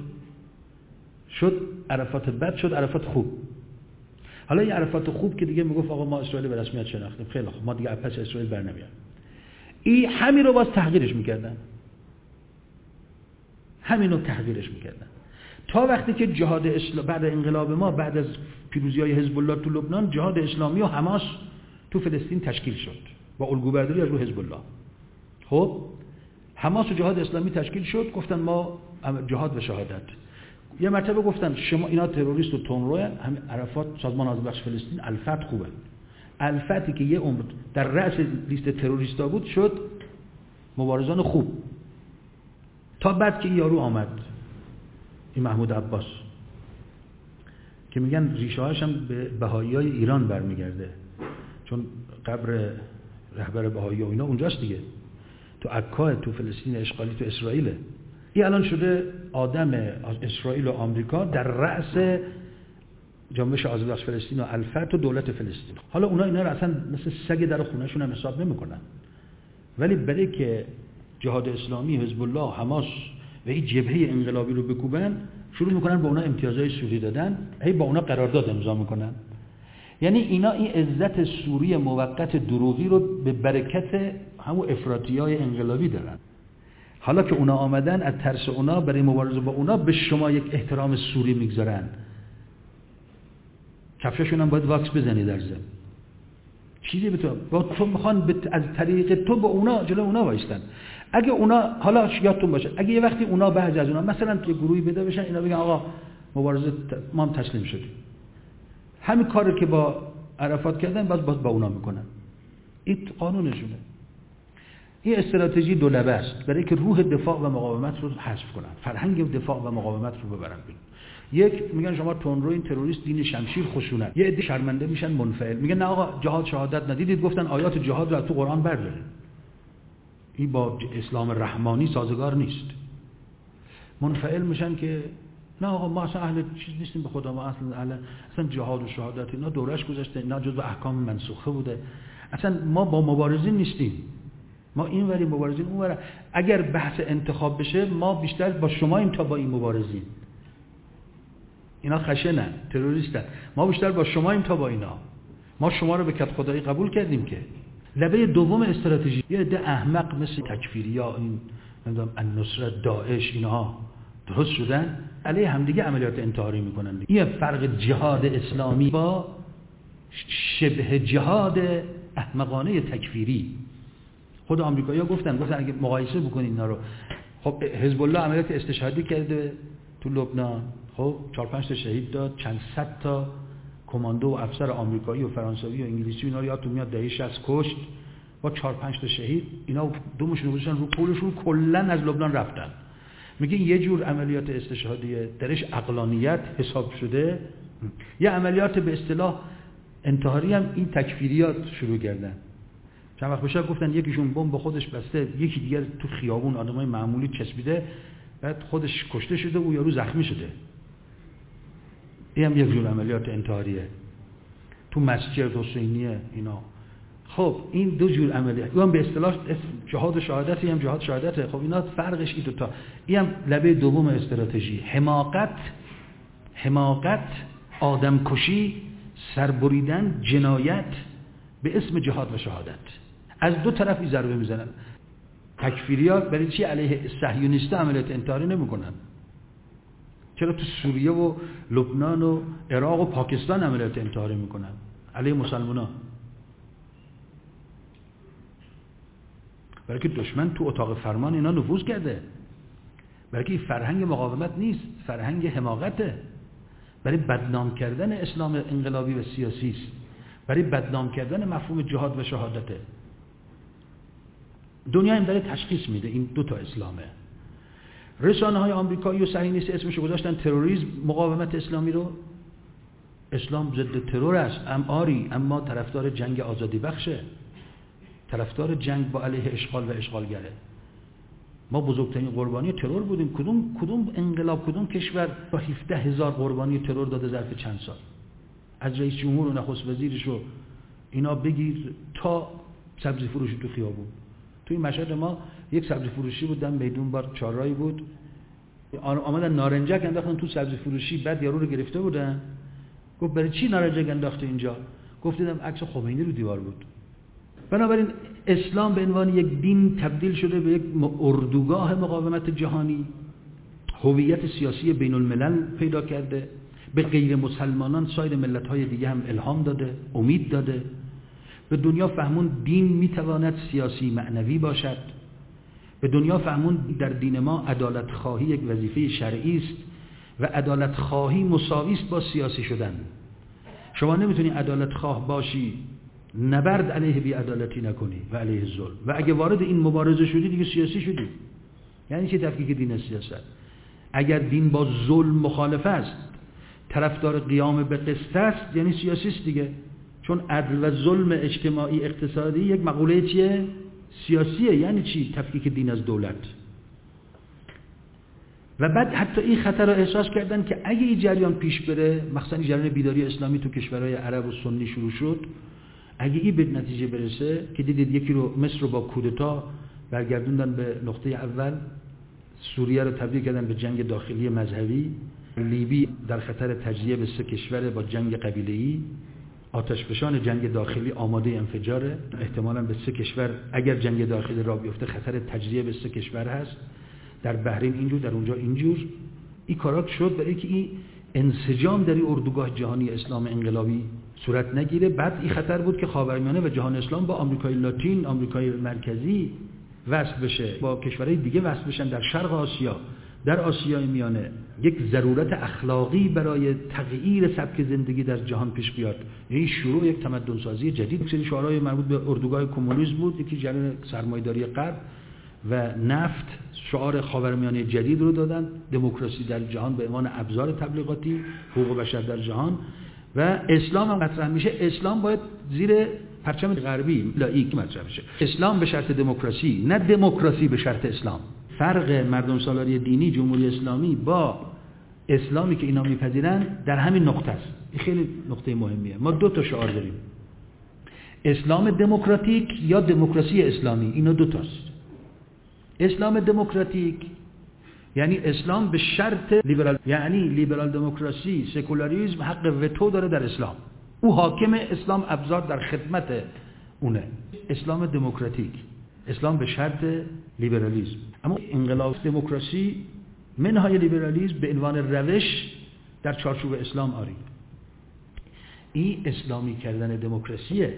شد عرفات بد، شد عرفات خوب. حالا این عرفات خوب که دیگه میگفت آقا ما اسرائیل به رسمیت شناختیم، خیلی خوب، ما دیگه پس اسرائیل برنمیاد. این همین رو باز تحقیرش میکردن، همین رو تحقیرش میکردن تا وقتی که جهاد اسلام بعد انقلاب ما، بعد از پیروزی‌های حزب الله تو لبنان، جهاد اسلامی و حماس تو فلسطین تشکیل شد با الگوبرداری از رو حزب الله. خب حماس و جهاد اسلامی تشکیل شد، گفتن ما جهاد و شهادت. یه مرتبه گفتن شما اینا تروریست و تندرو، همین عرفات سازمان آزادی بخش فلسطین الفتح خوبه. الفتحی که یه عمر در رأس لیست تروریستا بود شد مبارزان خوب، تا بعد که یارو آمد این محمود عباس که میگن ریشه هاش هم به بهاییای ایران برمیگرده، چون قبر رهبر بهایی و اینا اونجاست دیگه، تو عکا، تو فلسطین اشغالی، تو اسرائیل. این الان شده آدم اسرائیل و آمریکا در رأس جنبش آزادی بخش فلسطین و الفتح و دولت فلسطین. حالا اونا اینا رو اصلا مثل سگ در خونه‌شون هم حساب نمی‌کنن، ولی برای که جهاد اسلامی، حزب الله، حماس و این جبهه انقلابی رو بکوبن، شروع میکنن با اونا امتیازهای سوری دادن، هی با اونا قرارداد امضا میکنن. یعنی اینا این عزت سوری موقت دروغی رو به برکت همون افراطیای انقلابی دارن. حالا که اونا آمدن، از ترس اونا برای مبارزه با اونا به شما یک احترام سوری میگذارن، کفششون هم باید واکس بزنی در زم. چیزی به تو میخوان از طریق تو با اونا جلو اونا وایستن. اگه اونا، حالا یادتون باشه، اگه یه وقتی اونا بعضی از اونا مثلا یه گروهی بده بشن اینا بگن آقا مبارزه ما هم تسلیم شدیم، همین کاری که با عرفات کردن باز با اونا میکنن. این قانونشونه. این استراتژی دولبه است برای که روح دفاع و مقاومت رو حذف کنن، فرهنگ دفاع و مقاومت رو ببرن بیرون. یک میگن شما تندرو، این تروریست، دین شمشیر، خشونت. یه عده شرمنده میشن، منفعل، میگن نه آقا جهاد شهادت ندیدید، گفتن آیات جهاد رو از تو قرآن بردارید، این با اسلام رحمانی سازگار نیست. منفعل میشن که نه آقا ما اصلا اهل چیز نیستیم به خدا، ما اصلا جهاد و شهادت اینا دورش گذشته، اینا جزو احکام منسوخه بوده، اصلا ما با مبارزین نیستیم، ما این وری مبارزین اون وری. اگر بحث انتخاب بشه ما بیشتر با شماییم تا با این مبارزین. اینا خشنن، تروریستن، ما بیشتر با شماییم تا با اینا. ما شما رو به کد خدایی قبول کردیم. که لبه دوم استراتژی یه عده احمق مثل تکفیریا، این نمیدونم النصرت، داعش، اینها درست شدن علیه همدیگه عملیات انتحاری میکنن. این فرق جهاد اسلامی با شبه جهاد احمقانه تکفیری. خود آمریکایی‌ها گفتن اگه مقایسه بکنین اینا رو، خب حزب الله عملیات استشهادی کرده تو لبنان، خب 4-5 تا شهید داد، چند صد تا کماندو و افسر آمریکایی و فرانسوی و انگلیسی اینا رو یادتون میاد دهه 60 کشت با 4-5 تا شهید. اینا دومشون گذاشتن رو پولشون، کلا از لبنان رفتن. میگه یه جور عملیات استشهادی درش عقلانیت حساب شده، یه عملیات به اصطلاح انتحاری هم این تکفیریات شروع کردن. چند وقت بشه گفتن یکیشون بمب به خودش بسته، یکی دیگر تو خیابون آدمای معمولی چسبیده، بعد خودش کشته شده و یارو زخمی شده. این هم یک جور عملیات انتحاریه تو مسجد حسینیه اینا. خب این دو جور عملیات، اون به اصطلاح جهاد و شهادتی، هم جهاد شهادته. خب اینا فرقش این دوتا. این هم لبه دوم استراتژی. حماقت، آدمکشی، سربریدن، جنایت به اسم جهاد و شهادت. از دو طرف این ضربه میزنن. تکفیریات برای چی علیه صهیونیستا عملیات انتحاری نمیکنن؟ چرا تو سوریه و لبنان و عراق و پاکستان عملیات انتحاری میکنن علیه مسلمان‌ها؟ برای که دشمن تو اتاق فرمان اینا نفوذ کرده. برای که این فرهنگ مقاومت نیست، فرهنگ حماقته. برای بدنام کردن اسلام انقلابی و سیاسی است، برای بدنام کردن مفهوم جهاد و شهادته. دنیا این داره تشخیص میده این دو تا اسلامه. رسانه‌های آمریکایی و صهیونیستی اسمشو گذاشتن تروریسم، مقاومت اسلامی رو. اسلام ضد ترور است، اما طرفدار جنگ آزادی بخشه، طرفدار جنگ با علیه اشغال و اشغالگره. ما بزرگترین قربانی ترور بودیم. کدوم انقلاب، کدوم کشور با 17,000 قربانی ترور داده ظرف چند سال؟ از رئیس جمهور و نخست وزیرش و اینا بگیر تا سبزی فروشی تو خیابون. تو این مشهد ما یک سبزی فروشی بود، دم میدون بار چهارراهی بود، آمدن نارنجک انداختن تو سبزی فروشی، بعد یارو رو گرفته بودن. گفت برای چی نارنجک انداخته اینجا؟ گفت دیدم عکس خمینی رو دیوار بود. بنابراین اسلام به عنوان یک دین تبدیل شده به یک اردوگاه مقاومت جهانی، هویت سیاسی بین الملل پیدا کرده، به غیر مسلمانان سایر ملت‌های دیگه هم الهام داده، امید داده، به دنیا فهمون دین میتواند سیاسی معنوی باشد، به دنیا فهمون در دین ما عدالت خواهی یک وظیفه شرعی است و عدالت خواهی مساوی است با سیاسی شدن. شما نمیتونی عدالت خواه باشی نبرد علیه بی‌عدالتی نکنی و علیه ظلم، و اگه وارد این مبارزه شدی دیگه سیاسی شدی. یعنی چه تفکیک دین از سیاست؟ اگر دین با ظلم مخالف است، طرفدار قیام به قسط است، یعنی سیاسی است دیگه، چون عدل و ظلم اجتماعی اقتصادی یک مقوله چیه؟ سیاسیه. یعنی چی؟ تفکیک دین از دولت. و بعد حتی این خطر را احساس کردن که اگه این جریان پیش بره، مثلا جریان بیداری اسلامی تو کشورهای عرب و سنی شروع شد، اگه این به نتیجه برسه که دیدید یکی رو مصر رو با کودتا برگردوندن به نقطه اول، سوریه رو تبدیل کردن به جنگ داخلی مذهبی، لیبی در خطر تجزیه به 3 کشور با جنگ قبیله‌ای، آتشفشان جنگ داخلی آماده انفجاره، احتمالاً به 3 کشور اگر جنگ داخلی را بیفته خطر تجزیه به 3 کشور هست، در بحرین اینجور، در اونجا اینجور. این کارات شد برای که این انسجام در این اردوگاه جهانی اسلام انقلابی صورت نگیره. بعد این خطر بود که خاورمیانه و جهان اسلام با آمریکای لاتین، آمریکای مرکزی وصل بشه، با کشورهای دیگه وصل بشن در شرق آسیا، در آسیای میانه. یک ضرورت اخلاقی برای تغییر سبک زندگی در جهان پیش بیاد. این شروع یک تمدن سازی جدید. یک سری شعارهای مربوط به اردوگاه کمونیسم بود، یکی جریان سرمایه‌داری غرب و نفت شعار خاورمیانه جدید رو دادن، دموکراسی در جهان به عنوان ابزار تبلیغاتی، حقوق بشر در جهان. و اسلام هم مطرح میشه. اسلام باید زیر پرچم غربی لاییک مطرح بشه. اسلام به شرط دموکراسی، نه دموکراسی به شرط اسلام. فرق مردم سالاری دینی جمهوری اسلامی با اسلامی که اینا میپذیرن در همین نقطه است. این خیلی نقطه مهمیه. ما 2 تا شعار داریم: اسلام دموکراتیک یا دموکراسی اسلامی. اینا 2 تاست. اسلام دموکراتیک یعنی اسلام به شرط لیبرال، یعنی لیبرال دموکراسی، سکولاریسم حق وتو داره در اسلام، او حاکم، اسلام ابزار در خدمت اونه. اسلام دموکراتیک، اسلام به شرط لیبرالیسم. اما انقلاب دموکراسی منهای لیبرالیسم به عنوان روش در چارچوب اسلام آری. این اسلامی کردن دموکراسیه،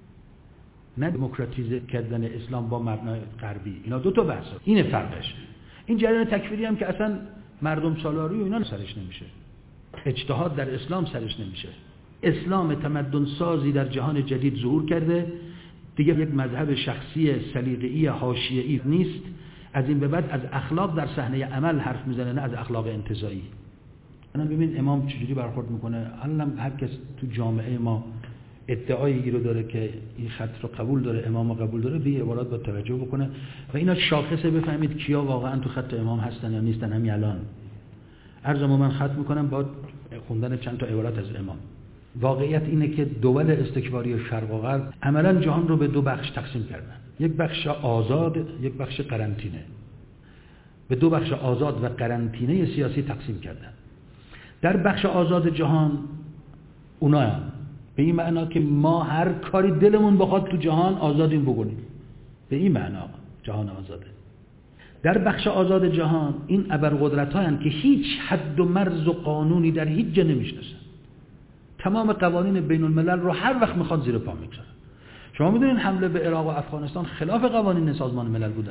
نه دموکراتیزه کردن اسلام با مبنای غربی. اینا 2 تا بحثه. اینه فرقش. این جریان تکفیری هم که اصلا مردم سالاری و اینا سرش نمیشه، اجتهاد در اسلام سرش نمیشه. اسلام تمدن سازی در جهان جدید ظهور کرده، دیگه یک مذهب شخصی سلیقه‌ای حاشیه‌ای نیست. از این به بعد از اخلاق در صحنه عمل حرف میزنه، نه از اخلاق انتزاعی. الان ببین امام چجوری برخورد میکنه. الان هر کس تو جامعه ما ادعایی رو داره که این خط رو قبول داره، امام رو قبول داره، به عبارات با توجه بکنه و اینا شاخصه بفهمید کیا واقعا تو خط امام هستن یا نیستن. همین الان عرض من خط میکنم با خوندن چند تا عبارت از امام. واقعیت اینه که دول استکباری شرق و غرب عملا جهان رو به 2 بخش تقسیم کردن. یک بخش آزاد، یک بخش قرنطینه. به 2 بخش آزاد و قرنطینه سیاسی تقسیم کردن. در بخش آزاد جهان اونا هم به این معنا که ما هر کاری دلمون بخواد تو جهان آزادیم بکنیم، به این معنا جهان آزاده. در بخش آزاد جهان این ابرقدرت هستند که هیچ حد و مرز و قانونی در هیچ جا نمیشناسن. تمام قوانین بین الملل رو هر وقت میخواد زیر پا میگذارن. شما میدونین حمله به عراق و افغانستان خلاف قوانین سازمان ملل بود،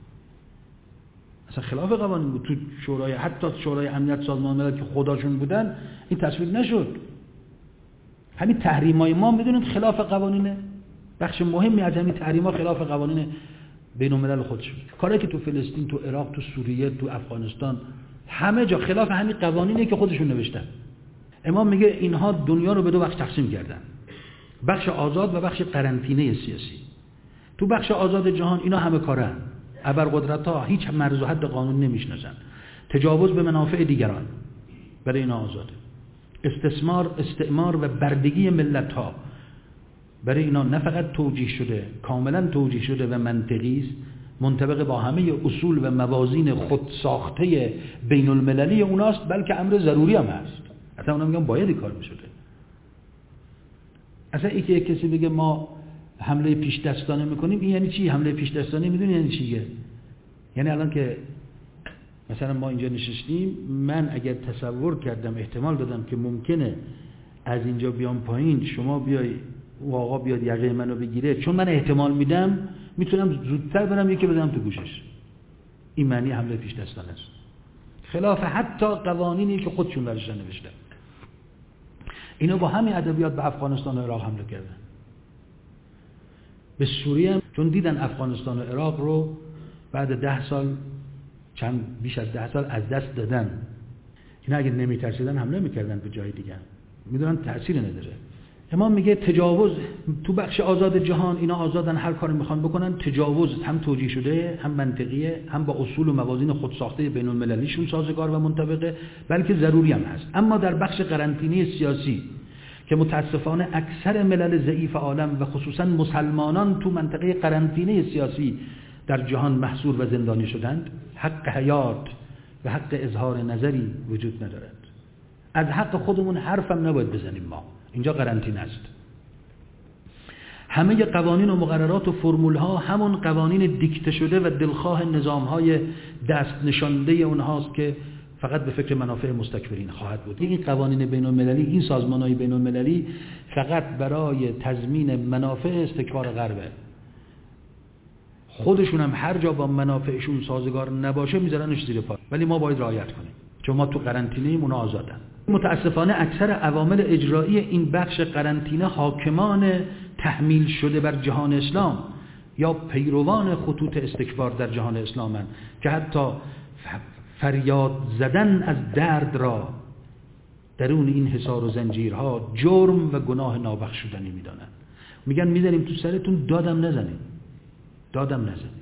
اصلا خلاف قوانین بود. تو شورای، حتی شورای امنیت سازمان ملل که خداشون بودن، این تصویب نشد. همین تحریمای ما میدونید خلاف قوانینه. بخش مهمی از همین تحریما خلاف قوانین بین الملل خودش. کاری که تو فلسطین، تو عراق، تو سوریه، تو افغانستان، همه جا خلاف همین قوانینه که خودشون نوشتن. امام میگه اینها دنیا رو به 2 بخش تقسیم کردن: بخش آزاد و بخش قرنطینه سیاسی. تو بخش آزاد جهان اینا همه کارن، ابرقدرت‌ها هیچ مرز و حد قانون نمیشناسن، تجاوز به منافع دیگران برای اینا آزاده. استعمار و بردگی ملت‌ها برای اینا نه فقط توجیه شده، کاملا توجیه شده و منطقی است، منطبق با همه اصول و موازین خود ساخته بین المللی اوناست، بلکه امر ضروری هم هست. اصلا اونا میگن باید این کار میشده. اصلا این که کسی بگه ما حمله پیش دستانه میکنیم. این یعنی چی؟ حمله پیش دستانه میدونی یعنی چیه؟ یعنی الان که مثلا ما اینجا نشستیم، من اگر تصور کردم، احتمال دادم که ممکنه از اینجا بیام پایین، شما بیای و آقا بیاد یقه منو بگیره، چون من احتمال میدم میتونم زودتر برم یکی بدم تو گوشش. این معنی حمله پیش دستانه است، خلاف حتی قوانینی که خودشون برش نوشتن. اینا با همین ادبیات به افغانستان و عراق حمله کردن، به سوریه هم، چون دیدن افغانستان و عراق رو بعد 10 سال، بیش از 10 سال از دست دادن. اینا اگه نمیترسیدن حمله میکردن به جای دیگه، میدونن تأثیر نداره. امام میگه تجاوز تو بخش آزاد جهان، اینا آزادن هر کاری میخوان بکنن. تجاوز هم توجیه شده، هم منطقیه، هم با اصول و موازین خودساخته بین المللیشون سازگار و منطبقه، بلکه ضروری هم هست. اما در بخش قرنطینه سیاسی که متاسفانه اکثر ملل ضعیف عالم و خصوصا مسلمانان تو منطقه قرنطینه سیاسی در جهان محصور و زندانی شدند، حق حیات و حق اظهار نظری وجود ندارد. از حق خودمون حرفم نباید بزنیم. ما اینجا قرنطینه است. همه قوانین و مقررات و فرمول‌ها همون قوانین دیکته شده و دلخواه نظام‌های دست نشانده اونهاست که فقط به فکر منافع مستکبرین خواهد بود. این قوانین بین‌المللی، این سازمان‌های بین‌المللی فقط برای تضمین منافع استکبار غربه. خودشون هم هر جا با منافعشون سازگار نباشه میذارنش زیر پا، ولی ما باید رعایت کنیم چون ما تو قرنطینه ایم، اونا آزادن. متاسفانه اکثر عوامل اجرایی این بخش قرنطینه حاکمان تحمیل شده بر جهان اسلام یا پیروان خطوط استکبار در جهان اسلامن که حتی فریاد زدن از درد را درون این حصار و زنجیرها جرم و گناه نابخشودنی میدانند. میگن میذاریم تو سرتون، دادم نزنید، دادم نزنید.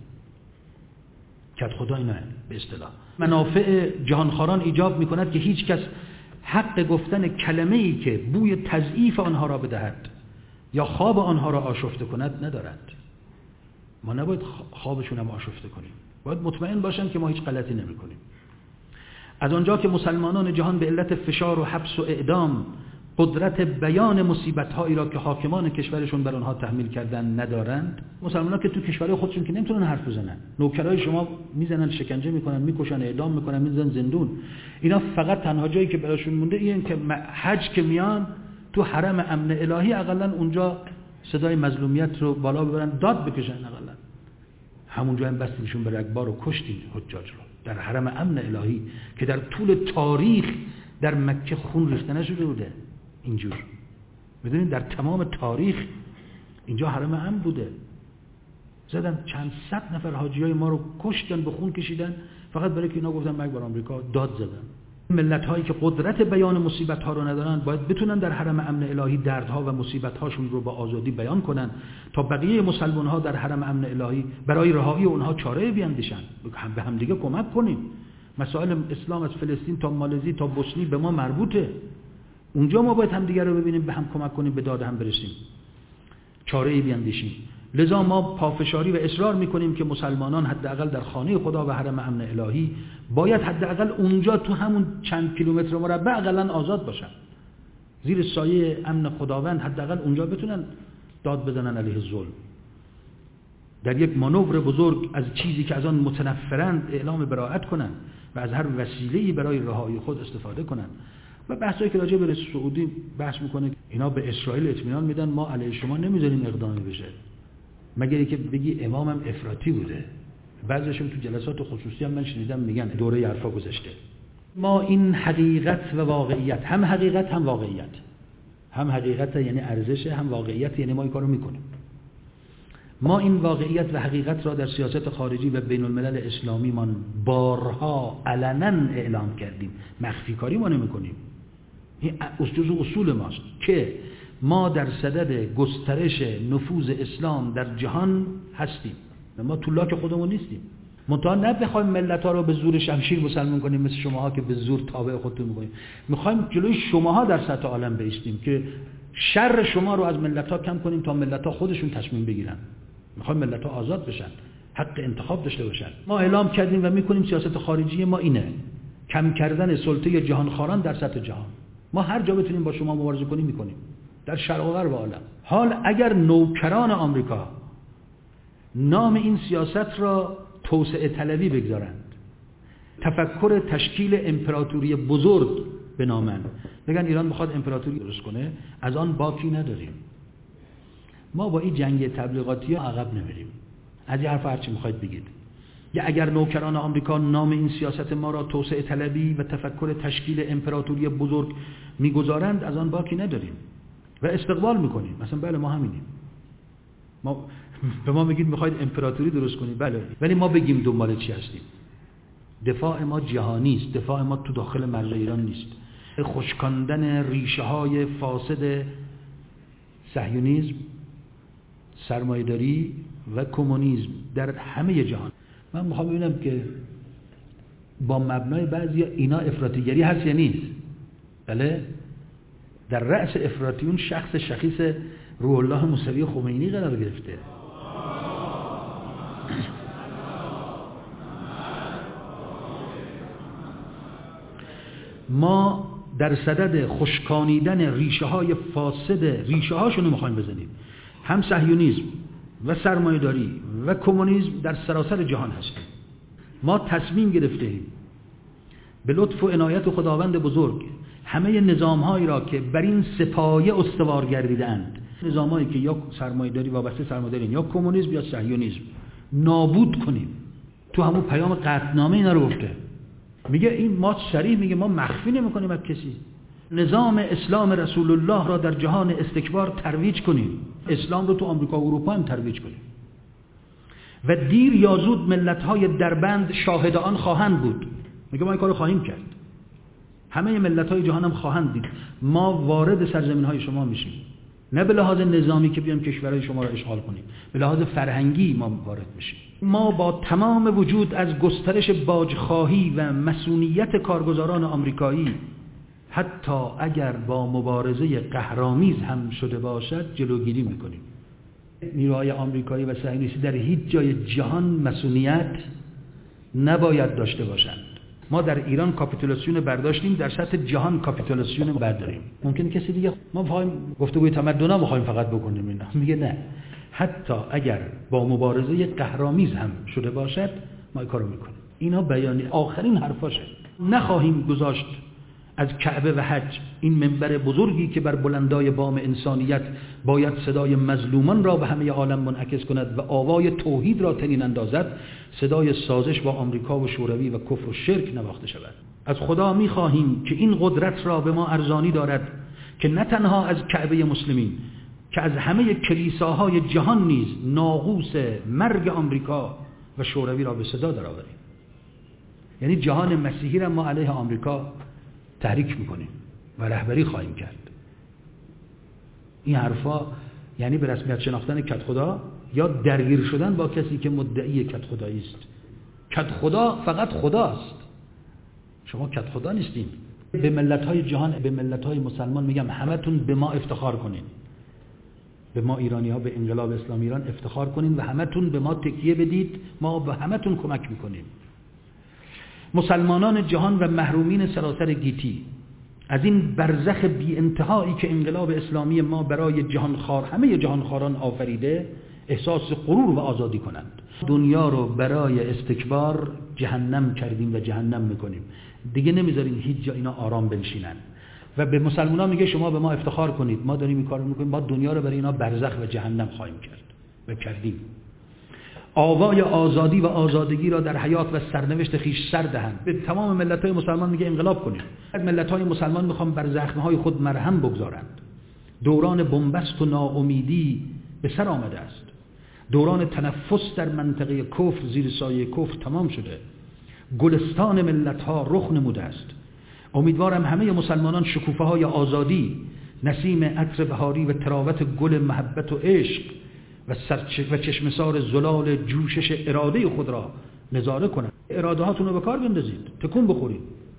کت خدای نه به اصطلاح. منافع جهانخواران ایجاب میکند که هیچ کس حق گفتن کلمه‌ای که بوی تضعیف آنها را بدهد یا خواب آنها را آشفته کند ندارد. ما نباید خوابشون هم آشفته کنیم، باید مطمئن باشن که ما هیچ غلطی نمی کنیم. از آنجا که مسلمانان جهان به علت فشار و حبس و اعدام قدرت بیان مصیبت‌هایی را که حاکمان کشورشون بر آنها تحمیل کردن ندارند، مسلمانان که تو کشور خودشون که نمیتونن حرف بزنن، نوکرای شما میزنن، شکنجه میکنن، میکشن، اعدام میکنن، میزنن زندون. اینا فقط تنها جایی که براشون مونده این که حج که میان تو حرم امن الهی اقلا اونجا صدای مظلومیت رو بالا ببرن، داد بکشن. اقلا همونجا هم بستیشون به رگبار و کشتین حجاج رو در حرم امن الهی که در طول تاریخ در مکه خون ریخته نشده بوده. اینجور میدونید در تمام تاریخ اینجا حرم امن بوده. زدن چند صد نفر حاجیای ما رو کشتن، به خون کشیدن، فقط برای که اینا گفتن مرگ بر آمریکا، داد زدن. ملت هایی که قدرت بیان مصیبت ها رو ندارن باید بتونن در حرم امن الهی دردها و مصیبت هاشون رو با آزادی بیان کنن تا بقیه مسلمان ها در حرم امن الهی برای رهایی اونها چاره بیاندیشن. به هم دیگه کمک کنیم. مسائل اسلام از فلسطین تا مالزی تا بوسنی به ما مربوطه. اونجا ما باید هم دیگه رو ببینیم، به هم کمک کنیم، به داد هم برسیم، چاره بیاندیشیم. لذا ما پافشاری و اصرار میکنیم که مسلمانان حداقل در خانه خدا و حرم امن الهی باید حداقل اونجا تو همون چند کیلومتر مربع اقلا آزاد باشن، زیر سایه امن خداوند حداقل اونجا بتونن داد بزنن علیه ظلم. در یک مانور بزرگ از چیزی که از آن متنفرند اعلام براءت کنن و از هر وسیله‌ای برای رهایی خود استفاده کنن. و بحثایی که راجع به سعودی بحث میکنه، اینا به اسرائیل اطمینان میدن ما علیه شما نمیذاریم اقدامی بشه، مگر اینکه بگی امامم افراطی بوده. بعضیشون تو جلسات خصوصی هم من شنیدم میگن دوره حرفا گذشته. ما این حقیقت و واقعیت، هم حقیقت هم واقعیت، هم حقیقت یعنی ارزش، هم واقعیت یعنی ما این کارو میکنیم. ما این واقعیت و حقیقت را در سیاست خارجی و بین الملل اسلامی من بارها علنا اعلام کردیم، مخفی کاری ما نمیکنیم. این جزء اصول ماست که ما در صدد گسترش نفوذ اسلام در جهان هستیم. ما تو لاک خودمون نیستیم. منتها نه بخوایم ملت‌ها رو به زور شمشیر مسلمان کنیم مثل شماها که به زور تابع خودتون می‌کنید. می‌خوایم جلوی شماها در سطح عالم بایستیم که شر شما رو از ملت‌ها کم کنیم تا ملت‌ها خودشون تصمیم بگیرن. می‌خوایم ملت‌ها آزاد بشن، حق انتخاب داشته باشن. ما اعلام کردیم و می‌کنیم سیاست خارجی ما اینه: کم کردن سلطه جهانخواران در سطح جهان. ما هر جا بتونیم با شما مبارزه کنیم می‌کنیم، در شرق و غرب عالم. حال اگر نوکران آمریکا نام این سیاست را توسعه طلبی بگذارند، تفکر تشکیل امپراتوری بزرگ بنامند، بگن ایران میخواد امپراتوری درست کنه، از آن باکی نداریم. ما با این جنگ تبلیغاتی ها عقب نمیریم. از این حرف هرچی میخواید بگید. یا اگر نوکران آمریکا نام این سیاست ما را توسعه طلبی و تفکر تشکیل امپراتوری بزرگ میگذارند، از آن باکی نداریم و استقبال میکنیم. مثلا بله ما همینیم. ما به ما میگید میخواید امپراتوری درست کنید، بله، ولی ما بگیم دنبال چی هستیم. دفاع ما جهانی است، دفاع ما تو داخل مرز ایران نیست. خشکاندن ریشه های فاسد صهیونیسم، سرمایه‌داری و کمونیسم در همه جهان. من میخوام ببینم که با مبنای بعضی اینا افراطیگری هست یا نیست. بله، در رأس افراطیون شخص شخیص روح الله موسوی خمینی قرار گرفته. ما در صدد خشکانیدن ریشه های فاسد، ریشه هاشونو میخوایم بزنیم. هم صهیونیسم و سرمایه‌داری و کمونیسم در سراسر جهان هستیم. ما تصمیم گرفتیم به لطف و عنایت خداوند بزرگ همه نظام‌هایی را که بر این سپایه استوار گردیدند، نظام‌هایی که یا سرمایه‌داری وابسته سرمایه‌داری یا کمونیسم یا صهیونیسم، نابود کنیم. تو همون پیام قطعنامه اینا رو گفته. میگه این ما صریح میگه ما مخفی نمی‌کنیم از کسی. نظام اسلام رسول الله را در جهان استکبار ترویج کنیم. اسلام رو تو آمریکا و اروپا هم ترویج کنیم. و دیر یا زود ملت‌های دربند شاهد آن خواهند بود. میگه ما این کارو خواهیم کرد. همه ملت‌های جهان هم خواهند دید. ما وارد سرزمین‌های شما میشیم. نه به لحاظ نظامی که بیام کشورهای شما را اشغال کنیم، به لحاظ فرهنگی ما وارد میشیم. ما با تمام وجود از گسترش باجخواهی و مصونیت کارگزاران آمریکایی، حتی اگر با مبارزه قهرآمیز هم شده باشد، جلوگیری میکنیم. نیروهای آمریکایی و صهیونیستی در هیچ جای جهان مصونیت نباید داشته باشند. ما در ایران کاپیتولاسیون برداشتیم، در سطح جهان کاپیتولاسیون برداریم. ممکن کسی دیگه ما می‌خوایم گفتگوی تمدن‌ها می‌خوایم فقط بکنیم اینا، میگه نه، حتی اگر با مبارزه قهرآمیز هم شده باشد ما این کارو میکنیم. اینا بیان آخرین حرفاشه. نخواهیم گذاشت از کعبه و حج، این منبر بزرگی که بر بلندای بام انسانیت باید صدای مظلومان را به همه عالم منعکس کند و آوای توحید را تنین اندازد، صدای سازش با آمریکا و شوروی و کفر و شرک نواخته شود. از خدا می‌خواهیم که این قدرت را به ما ارزانی دارد که نه تنها از کعبه مسلمین، که از همه کلیساهای جهان نیز ناقوس مرگ آمریکا و شوروی را به صدا درآوریم. یعنی جهان مسیحی را ما علیه آمریکا تحریک میکنیم و رهبری خواهیم کرد. این حرفا یعنی به رسمیت شناختن کدخدا یا درگیر شدن با کسی که مدعی کدخدایی است. کدخدا فقط خداست، شما کدخدا نیستین. به ملت‌های جهان، به ملت‌های مسلمان میگم همتون به ما افتخار کنین، به ما ایرانی‌ها، به انقلاب اسلامی ایران افتخار کنین و همتون به ما تکیه بدید، ما به همتون کمک میکنیم. مسلمانان جهان و محرومین سراسر گیتی از این برزخ بی انتهایی که انقلاب اسلامی ما برای جهانخوار، همه جهانخواران آفریده، احساس غرور و آزادی کنند. دنیا رو برای استکبار جهنم کردیم و جهنم میکنیم. دیگه نمیذاریم هیچ جا اینا آرام بنشینن. و به مسلمانان میگه شما به ما افتخار کنید، ما داریم این کارو میکنیم، ما دنیا رو برای اینا برزخ و جهنم خواهیم کرد و کردیم. آوای آزادی و آزادگی را در حیات و سرنوشت خیش سر دهند. به تمام ملت‌های مسلمان میگه انقلاب کنید. ملت‌های مسلمان میخوان بر زخم‌های خود مرهم بگذارند. دوران بنبست و ناامیدی به سر آمده است. دوران تنفس در منطقه کفر زیر سایه کفر تمام شده. گلستان ملت‌ها رخ نموده است. امیدوارم همه مسلمانان شکوفه‌های آزادی، نسیم عطر بهاری و تراوت گل محبت و عشق و چشمسار زلال جوشش اراده خود را نظاره کنند. اراده هاتون رو به کار بندازید، تکون بخورید.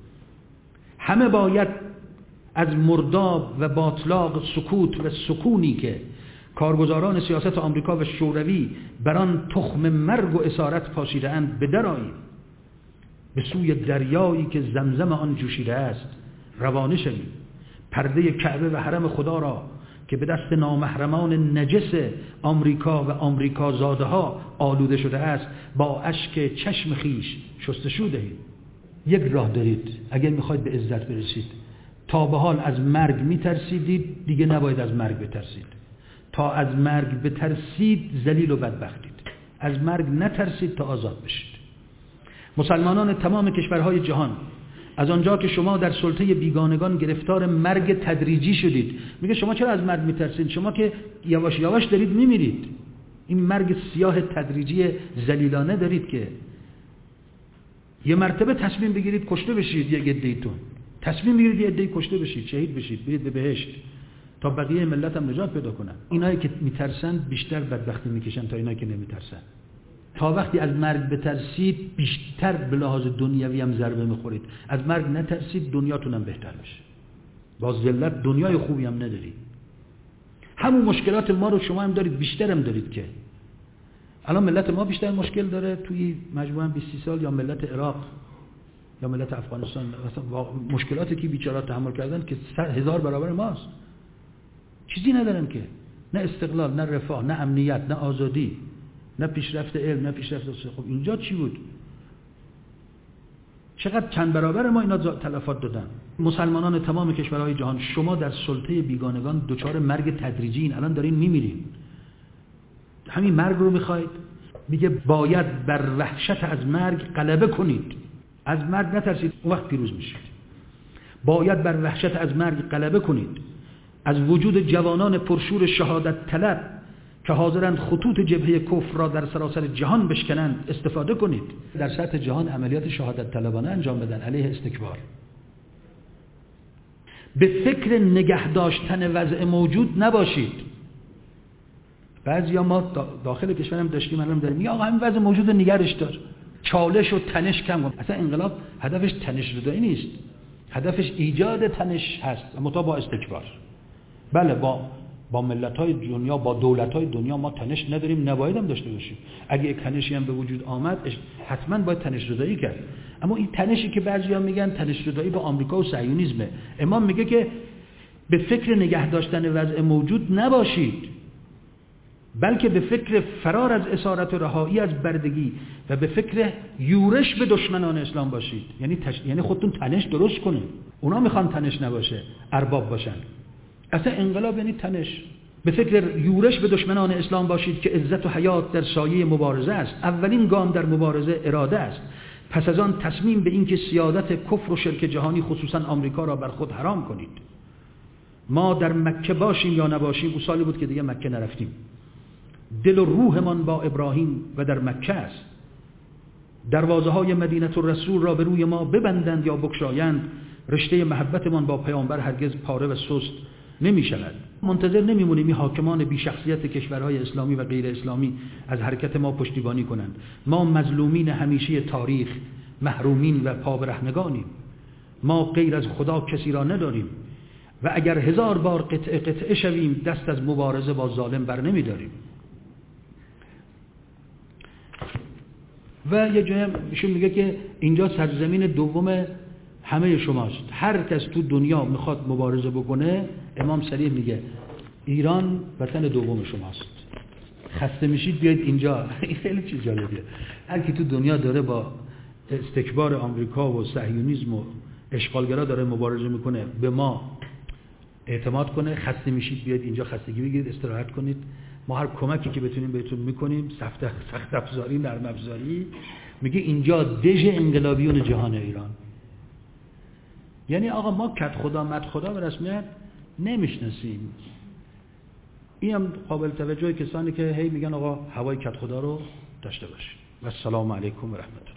همه باید از مرداب و باطلاق سکوت و سکونی که کارگزاران سیاست آمریکا و شوروی بران تخم مرگ و اسارت پاشیده اند بدرآییم. به سوی دریایی که زمزم آن جوشیده است روانه شویم. پرده کعبه و حرم خدا را که به دست نامحرمان نجس آمریکا و آمریکا زاده ها آلوده شده است با اشک چشم خیش شستشو دهید. یک راه دارید اگر میخواید به عزت برسید. تا به حال از مرگ میترسیدید، دیگه نباید از مرگ بترسید. تا از مرگ بترسید ذلیل و بدبختید. از مرگ نترسید تا آزاد بشید. مسلمانان تمام کشورهای جهان از آنجا که شما در سلطه بیگانگان گرفتار مرگ تدریجی شدید، میگه شما چرا از مرگ میترسید؟ شما که یواش یواش دارید میمیرید. این مرگ سیاه تدریجی ذلیلانه دارید که یه مرتبه تصمیم بگیرید کشته بشید، یک عده‌ایتون تصمیم بگیرید یه عده‌ای کشته بشید، شهید بشید، برید به بهشت تا بقیه ملت هم نجات پیدا کنن. اینایی که میترسن بیشتر بدبختی میکشن تا اینایی که نمیترسن. تا وقتی از مرگ بترسید بیشتر به لحاظ دنیوی هم ضربه میخورید. از مرگ نترسید دنیاتون هم بهتر میشه. با ذلت دنیای خوبی هم ندارید. همون مشکلات ما رو شما هم دارید، بیشتر هم دارید. که الان ملت ما بیشتر مشکل داره توی مجموعاً 20 سال، یا ملت عراق یا ملت افغانستان، مثلا مشکلاتی که بیچاره‌ها تحمل کردن که 1000 برابر ماست. چیزی ندارن که، نه استقلال، نه رفاه، نه امنیت، نه آزادی، نه پیشرفت علم، نه پیشرفت. خب اینجا چی بود؟ چقدر چند برابر ما اینا تلفات دادن. مسلمانان تمام کشورهای جهان، شما در سلطه بیگانگان دچار مرگ تدریجی الان دارین میمیرین. همین مرگ رو میخواید؟ میگه باید بر وحشت از مرگ غلبه کنید. از مرگ نترسید، اون وقت پیروز میشید. باید بر وحشت از مرگ غلبه کنید. از وجود جوانان پرشور شهادت طلب که حاضرند خطوط جبهه کفر را در سراسر جهان بشکنند استفاده کنید. در سطح جهان عملیات شهادت طلبانه انجام بدن علیه استکبار. به فکر نگه داشتن وضع موجود نباشید. بعضیا ما داخل کشورم داشتیم، الان داریم میگه آقا همین وضع موجود رو نگرش دار، چالش و تنش کم کن. اصلا انقلاب هدفش تنش رضایی نیست، هدفش ایجاد تنش هست، اما با استکبار. بله با ملت‌های دنیا، با دولت‌های دنیا ما تنش نداریم، نباید هم داشته باشیم. اگه یک تنشی هم به وجود آمد حتما باید تنش رضایی کرد. اما این تنشی که بعضیا میگن تنش رضایی با آمریکا و صهیونیسمه، امام میگه که به فکر نگه داشتن وضع موجود نباشید، بلکه به فکر فرار از اسارت و رهایی از بردگی و به فکر یورش به دشمنان اسلام باشید. یعنی خودتون تنش درست کنید. اونا میخوان تنش نباشه، ارباب باشن. اصلا انقلاب یعنی تنش. به فکر یورش به دشمنان اسلام باشید که عزت و حیات در سایه مبارزه است. اولین گام در مبارزه اراده است. پس از آن تصمیم به این که سیادت کفر و شرک جهانی خصوصا آمریکا را بر خود حرام کنید. ما در مکه باشیم یا نباشیم، او سالی بود که دیگه مکه نرفتیم. دل و روحمان با ابراهیم و در مکه است. دروازه های مدینه الرسول را به روی ما ببندند یا بگشایند، رشته محبتمان با پیامبر هرگز پاره و سست نمی شود. منتظر نمی مونیم این حاکمان بی شخصیت کشورهای اسلامی و غیر اسلامی از حرکت ما پشتیبانی کنند. ما مظلومین همیشه تاریخ، محرومین و پابرهنگانیم. ما غیر از خدا کسی را نداریم و اگر 1000 بار قطعه شویم دست از مبارزه با ظالم بر نمی داریم. و یه جایی ایشون میگه که اینجا سرزمین دوم همه شماست. هر کس تو دنیا میخواد مبارزه بکنه، امام صریح میگه ایران وطن دوم شماست. خسته میشید بیاید اینجا. این خیلی چیز جالبیه. هر کی تو دنیا داره با استکبار آمریکا و صهیونیسم و اشغالگرا داره مبارزه میکنه، به ما اعتماد کنه. خسته میشید بیاید اینجا خستگی بگیرید، استراحت کنید. ما هر کمکی که بتونیم بهتون میکنیم، سخت افزاری، نرم افزاری. میگه اینجا دژ انقلابیون جهان ایران. یعنی آقا ما کد خدا مد خدا به رسمیت نمیشناسیم. این هم قابل توجه کسانی که هی میگن آقا هوای کد خدا رو داشته باشید. و السلام علیکم و رحمت الله.